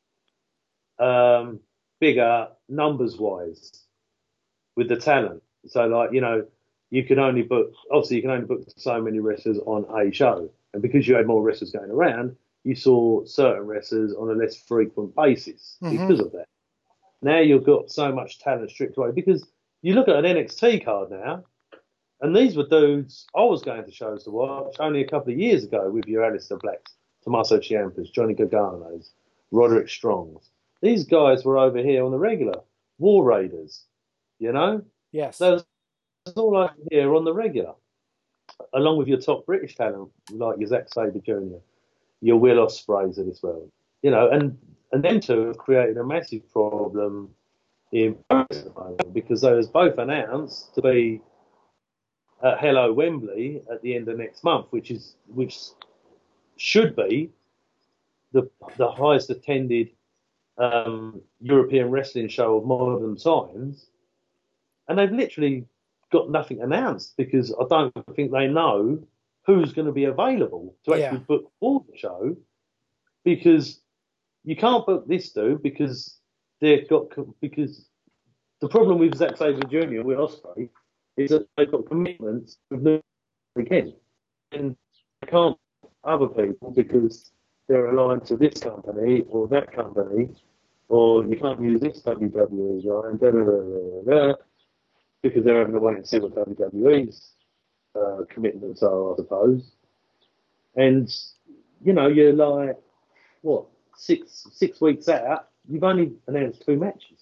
um, bigger numbers-wise with the talent. So, like, you know, you can only book, obviously, you can only book so many wrestlers on a show. And because you had more wrestlers going around, you saw certain wrestlers on a less frequent basis Mm-hmm. because of that. Now you've got so much talent stripped away. Because you look at an N X T card now, and these were dudes I was going to shows to watch only a couple of years ago with your Aleister Blacks, Tommaso Ciampas, Johnny Garganos, Roderick Strongs. These guys were over here on the regular. War Raiders, you know? Yes. Those all over here on the regular, along with your top British talent like your Zack Sabre Junior, your Will Ospreays of this world, you know, and and them two have created a massive problem in Paris at the moment because they was both announced to be at Hello Wembley at the end of next month, which is which should be the the highest attended um, European wrestling show of modern times. And they've literally got nothing announced because I don't think they know who's going to be available to actually Yeah. book for the show, because you can't book this dude because they've got because the problem with Zack Sabre Junior with Ospreay is that they've got commitments with no again, and they can't book other people because they're aligned to this company or that company, or you can't use this W W E line, da da da da da. Because they're having to wait and see what W W E's uh, commitments are, I suppose. And, you know, you're like, what, six six weeks out, you've only announced two matches.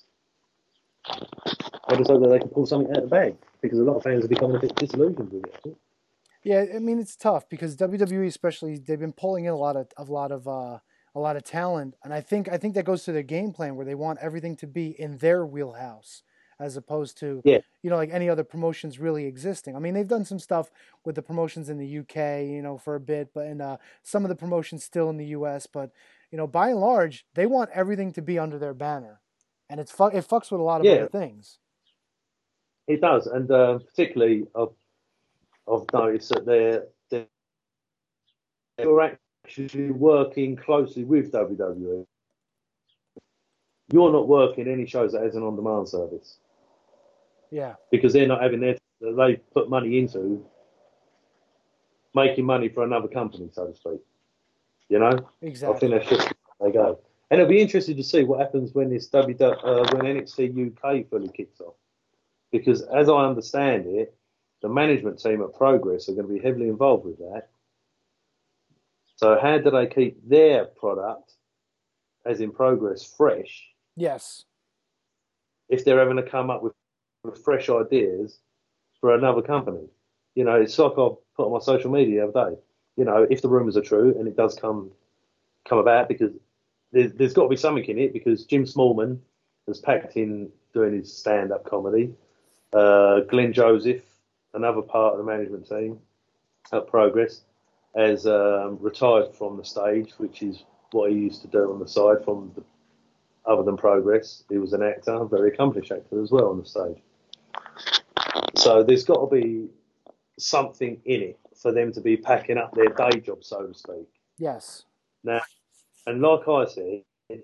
I just hope that they can pull something out of the bag, because a lot of fans are becoming a bit disillusioned with it, I think. Yeah, I mean, it's tough because W W E especially, they've been pulling in a lot of a lot of uh, a lot of talent, and I think I think that goes to their game plan where they want everything to be in their wheelhouse, as opposed to, yeah. you know, like any other promotions really existing. I mean, they've done some stuff with the promotions in the U K, you know, for a bit, but and uh, some of the promotions still in the U S. But, you know, by and large, they want everything to be under their banner, and it's fu- it fucks with a lot of Yeah. other things. It does, and uh, particularly I've, I've noticed that they're, they're they're actually working closely with W W E. You're not working any shows that has an on-demand service. Yeah. Because they're not having their, they put money into making money for another company, so to speak. You know? Exactly. I think that's just where they go. And it'll be interesting to see what happens when this W uh, when N X T U K fully kicks off. Because as I understand it, the management team at Progress are going to be heavily involved with that. So how do they keep their product, as in Progress, fresh? Yes. If they're having to come up with, with fresh ideas for another company. You know, it's like I put on my social media the other day. you know, if the rumours are true, and it does come come about, because there's, there's got to be something in it, because Jim Smallman has packed in doing his stand-up comedy. Uh, Glenn Joseph, another part of the management team at Progress, has um, retired from the stage, which is what he used to do on the side from the, other than Progress. He was an actor, a very accomplished actor as well on the stage. So there's got to be something in it for them to be packing up their day job, so to speak. Yes. Now, and like I said,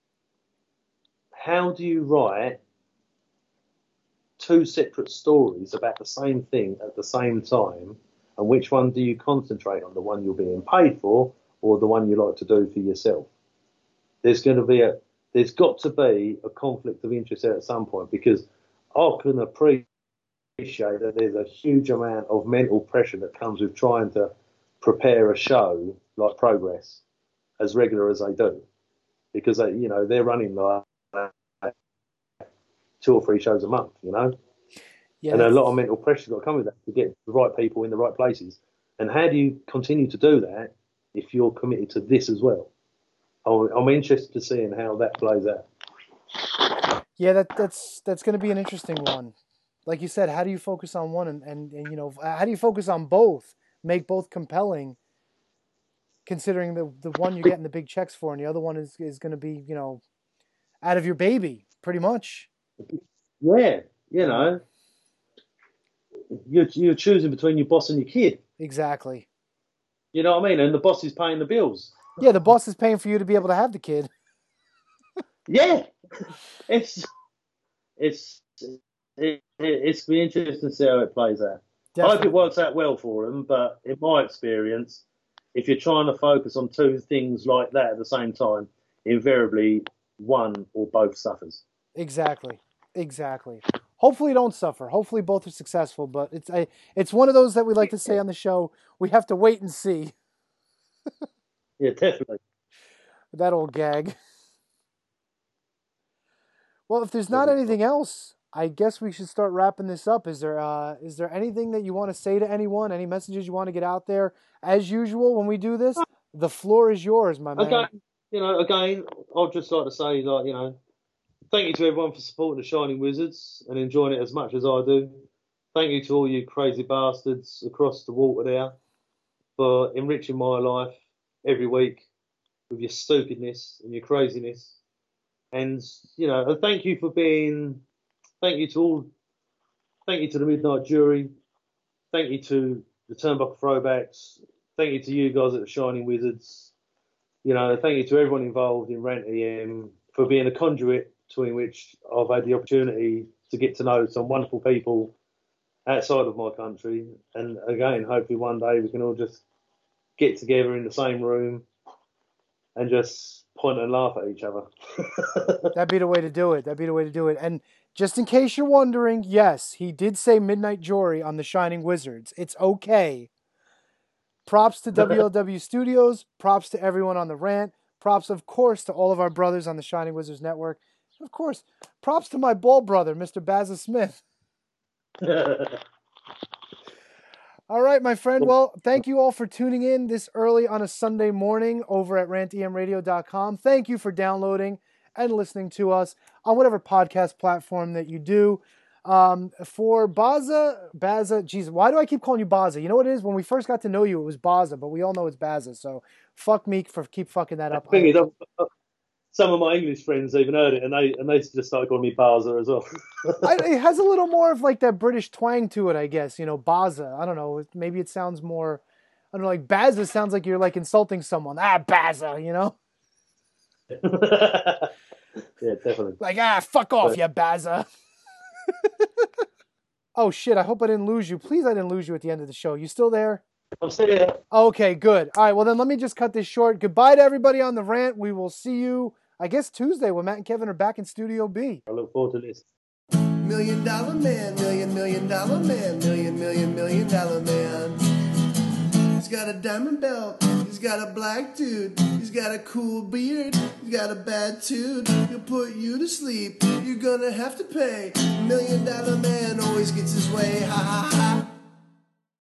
how do you write two separate stories about the same thing at the same time, and which one do you concentrate on, the one you're being paid for or the one you like to do for yourself? There's going to be a, there's got to be a conflict of interest there at some point, because I can appreciate that there's a huge amount of mental pressure that comes with trying to prepare a show like Progress as regular as they do, because they, you know, they're running like two or three shows a month, you know, yeah, and a lot of mental pressure's got to come with that to get the right people in the right places. And how do you continue to do that if you're committed to this as well? I'm interested to seeing how that plays out. Yeah, that that's that's going to be an interesting one. Like you said, how do you focus on one and, and, and, you know, how do you focus on both, make both compelling, considering the the one you're getting the big checks for and the other one is, is going to be, you know, out of your baby, pretty much. Yeah, you know, you're, you're choosing between your boss and your kid. Exactly. You know what I mean? And the boss is paying the bills. Yeah, the boss is paying for you to be able to have the kid. Yeah. It's, it's, it, it's be interesting to see how it plays out. Definitely. I hope it works out well for them, but in my experience, if you're trying to focus on two things like that at the same time, invariably one or both suffers. Exactly. Exactly. Hopefully don't suffer. Hopefully both are successful, but it's a, it's one of those that we like to say on the show, we have to wait and see. Yeah, definitely. That old gag. Well, if there's not anything else, I guess we should start wrapping this up. Is there uh, is there anything that you want to say to anyone? Any messages you want to get out there? As usual, when we do this, the floor is yours, my man. Okay. You know, again, I'd just like to say, like, you know, thank you to everyone for supporting the Shining Wizards and enjoying it as much as I do. Thank you to all you crazy bastards across the water there for enriching my life every week with your stupidness and your craziness. And, you know, and thank you for being, thank you to all, thank you to the Midnight Jury, thank you to the Turnbuckle Throwbacks, thank you to you guys at the Shining Wizards, you know, thank you to everyone involved in Rant E M for being a conduit between which I've had the opportunity to get to know some wonderful people outside of my country. And again, hopefully one day we can all just get together in the same room and just point and laugh at each other. That'd be the way to do it. That'd be the way to do it. And just in case you're wondering, yes, he did say Midnight Jury on the Shining Wizards. It's okay. Props to W L W Studios. Props to everyone on the Rant. Props, of course, to all of our brothers on the Shining Wizards Network. Of course, props to my bald brother, Mister Bazza Smith. All right, my friend. Well, thank you all for tuning in this early on a Sunday morning over at rant e m radio dot com. Thank you for downloading and listening to us on whatever podcast platform that you do. Um, for Bazza, Bazza, geez, why do I keep calling you Bazza? You know what it is? When we first got to know you, it was Bazza, but we all know it's Bazza. So fuck me for keep fucking that up. Thing is, some of my English friends even heard it, and they and they just started calling me Bazza as well. I, it has a little more of like that British twang to it, I guess. You know, Bazza. I don't know. Maybe it sounds more. I don't know. Like Bazza sounds like you're like insulting someone. Ah, Bazza. You know. Yeah, definitely. Like ah, fuck off, but, you Bazza. Oh shit! I hope I didn't lose you. Please, I didn't lose you at the end of the show. You still there? I'm still here. Okay, good. All right. Well, then let me just cut this short. Goodbye to everybody on the Rant. We will see you, I guess, Tuesday when Matt and Kevin are back in Studio B. I look forward to this. Million dollar man, million, million dollar man, million, million, million dollar man. He's got a diamond belt, he's got a black dude, he's got a cool beard, he's got a bad tune. He'll put you to sleep, you're gonna have to pay. Million dollar man always gets his way, ha ha ha.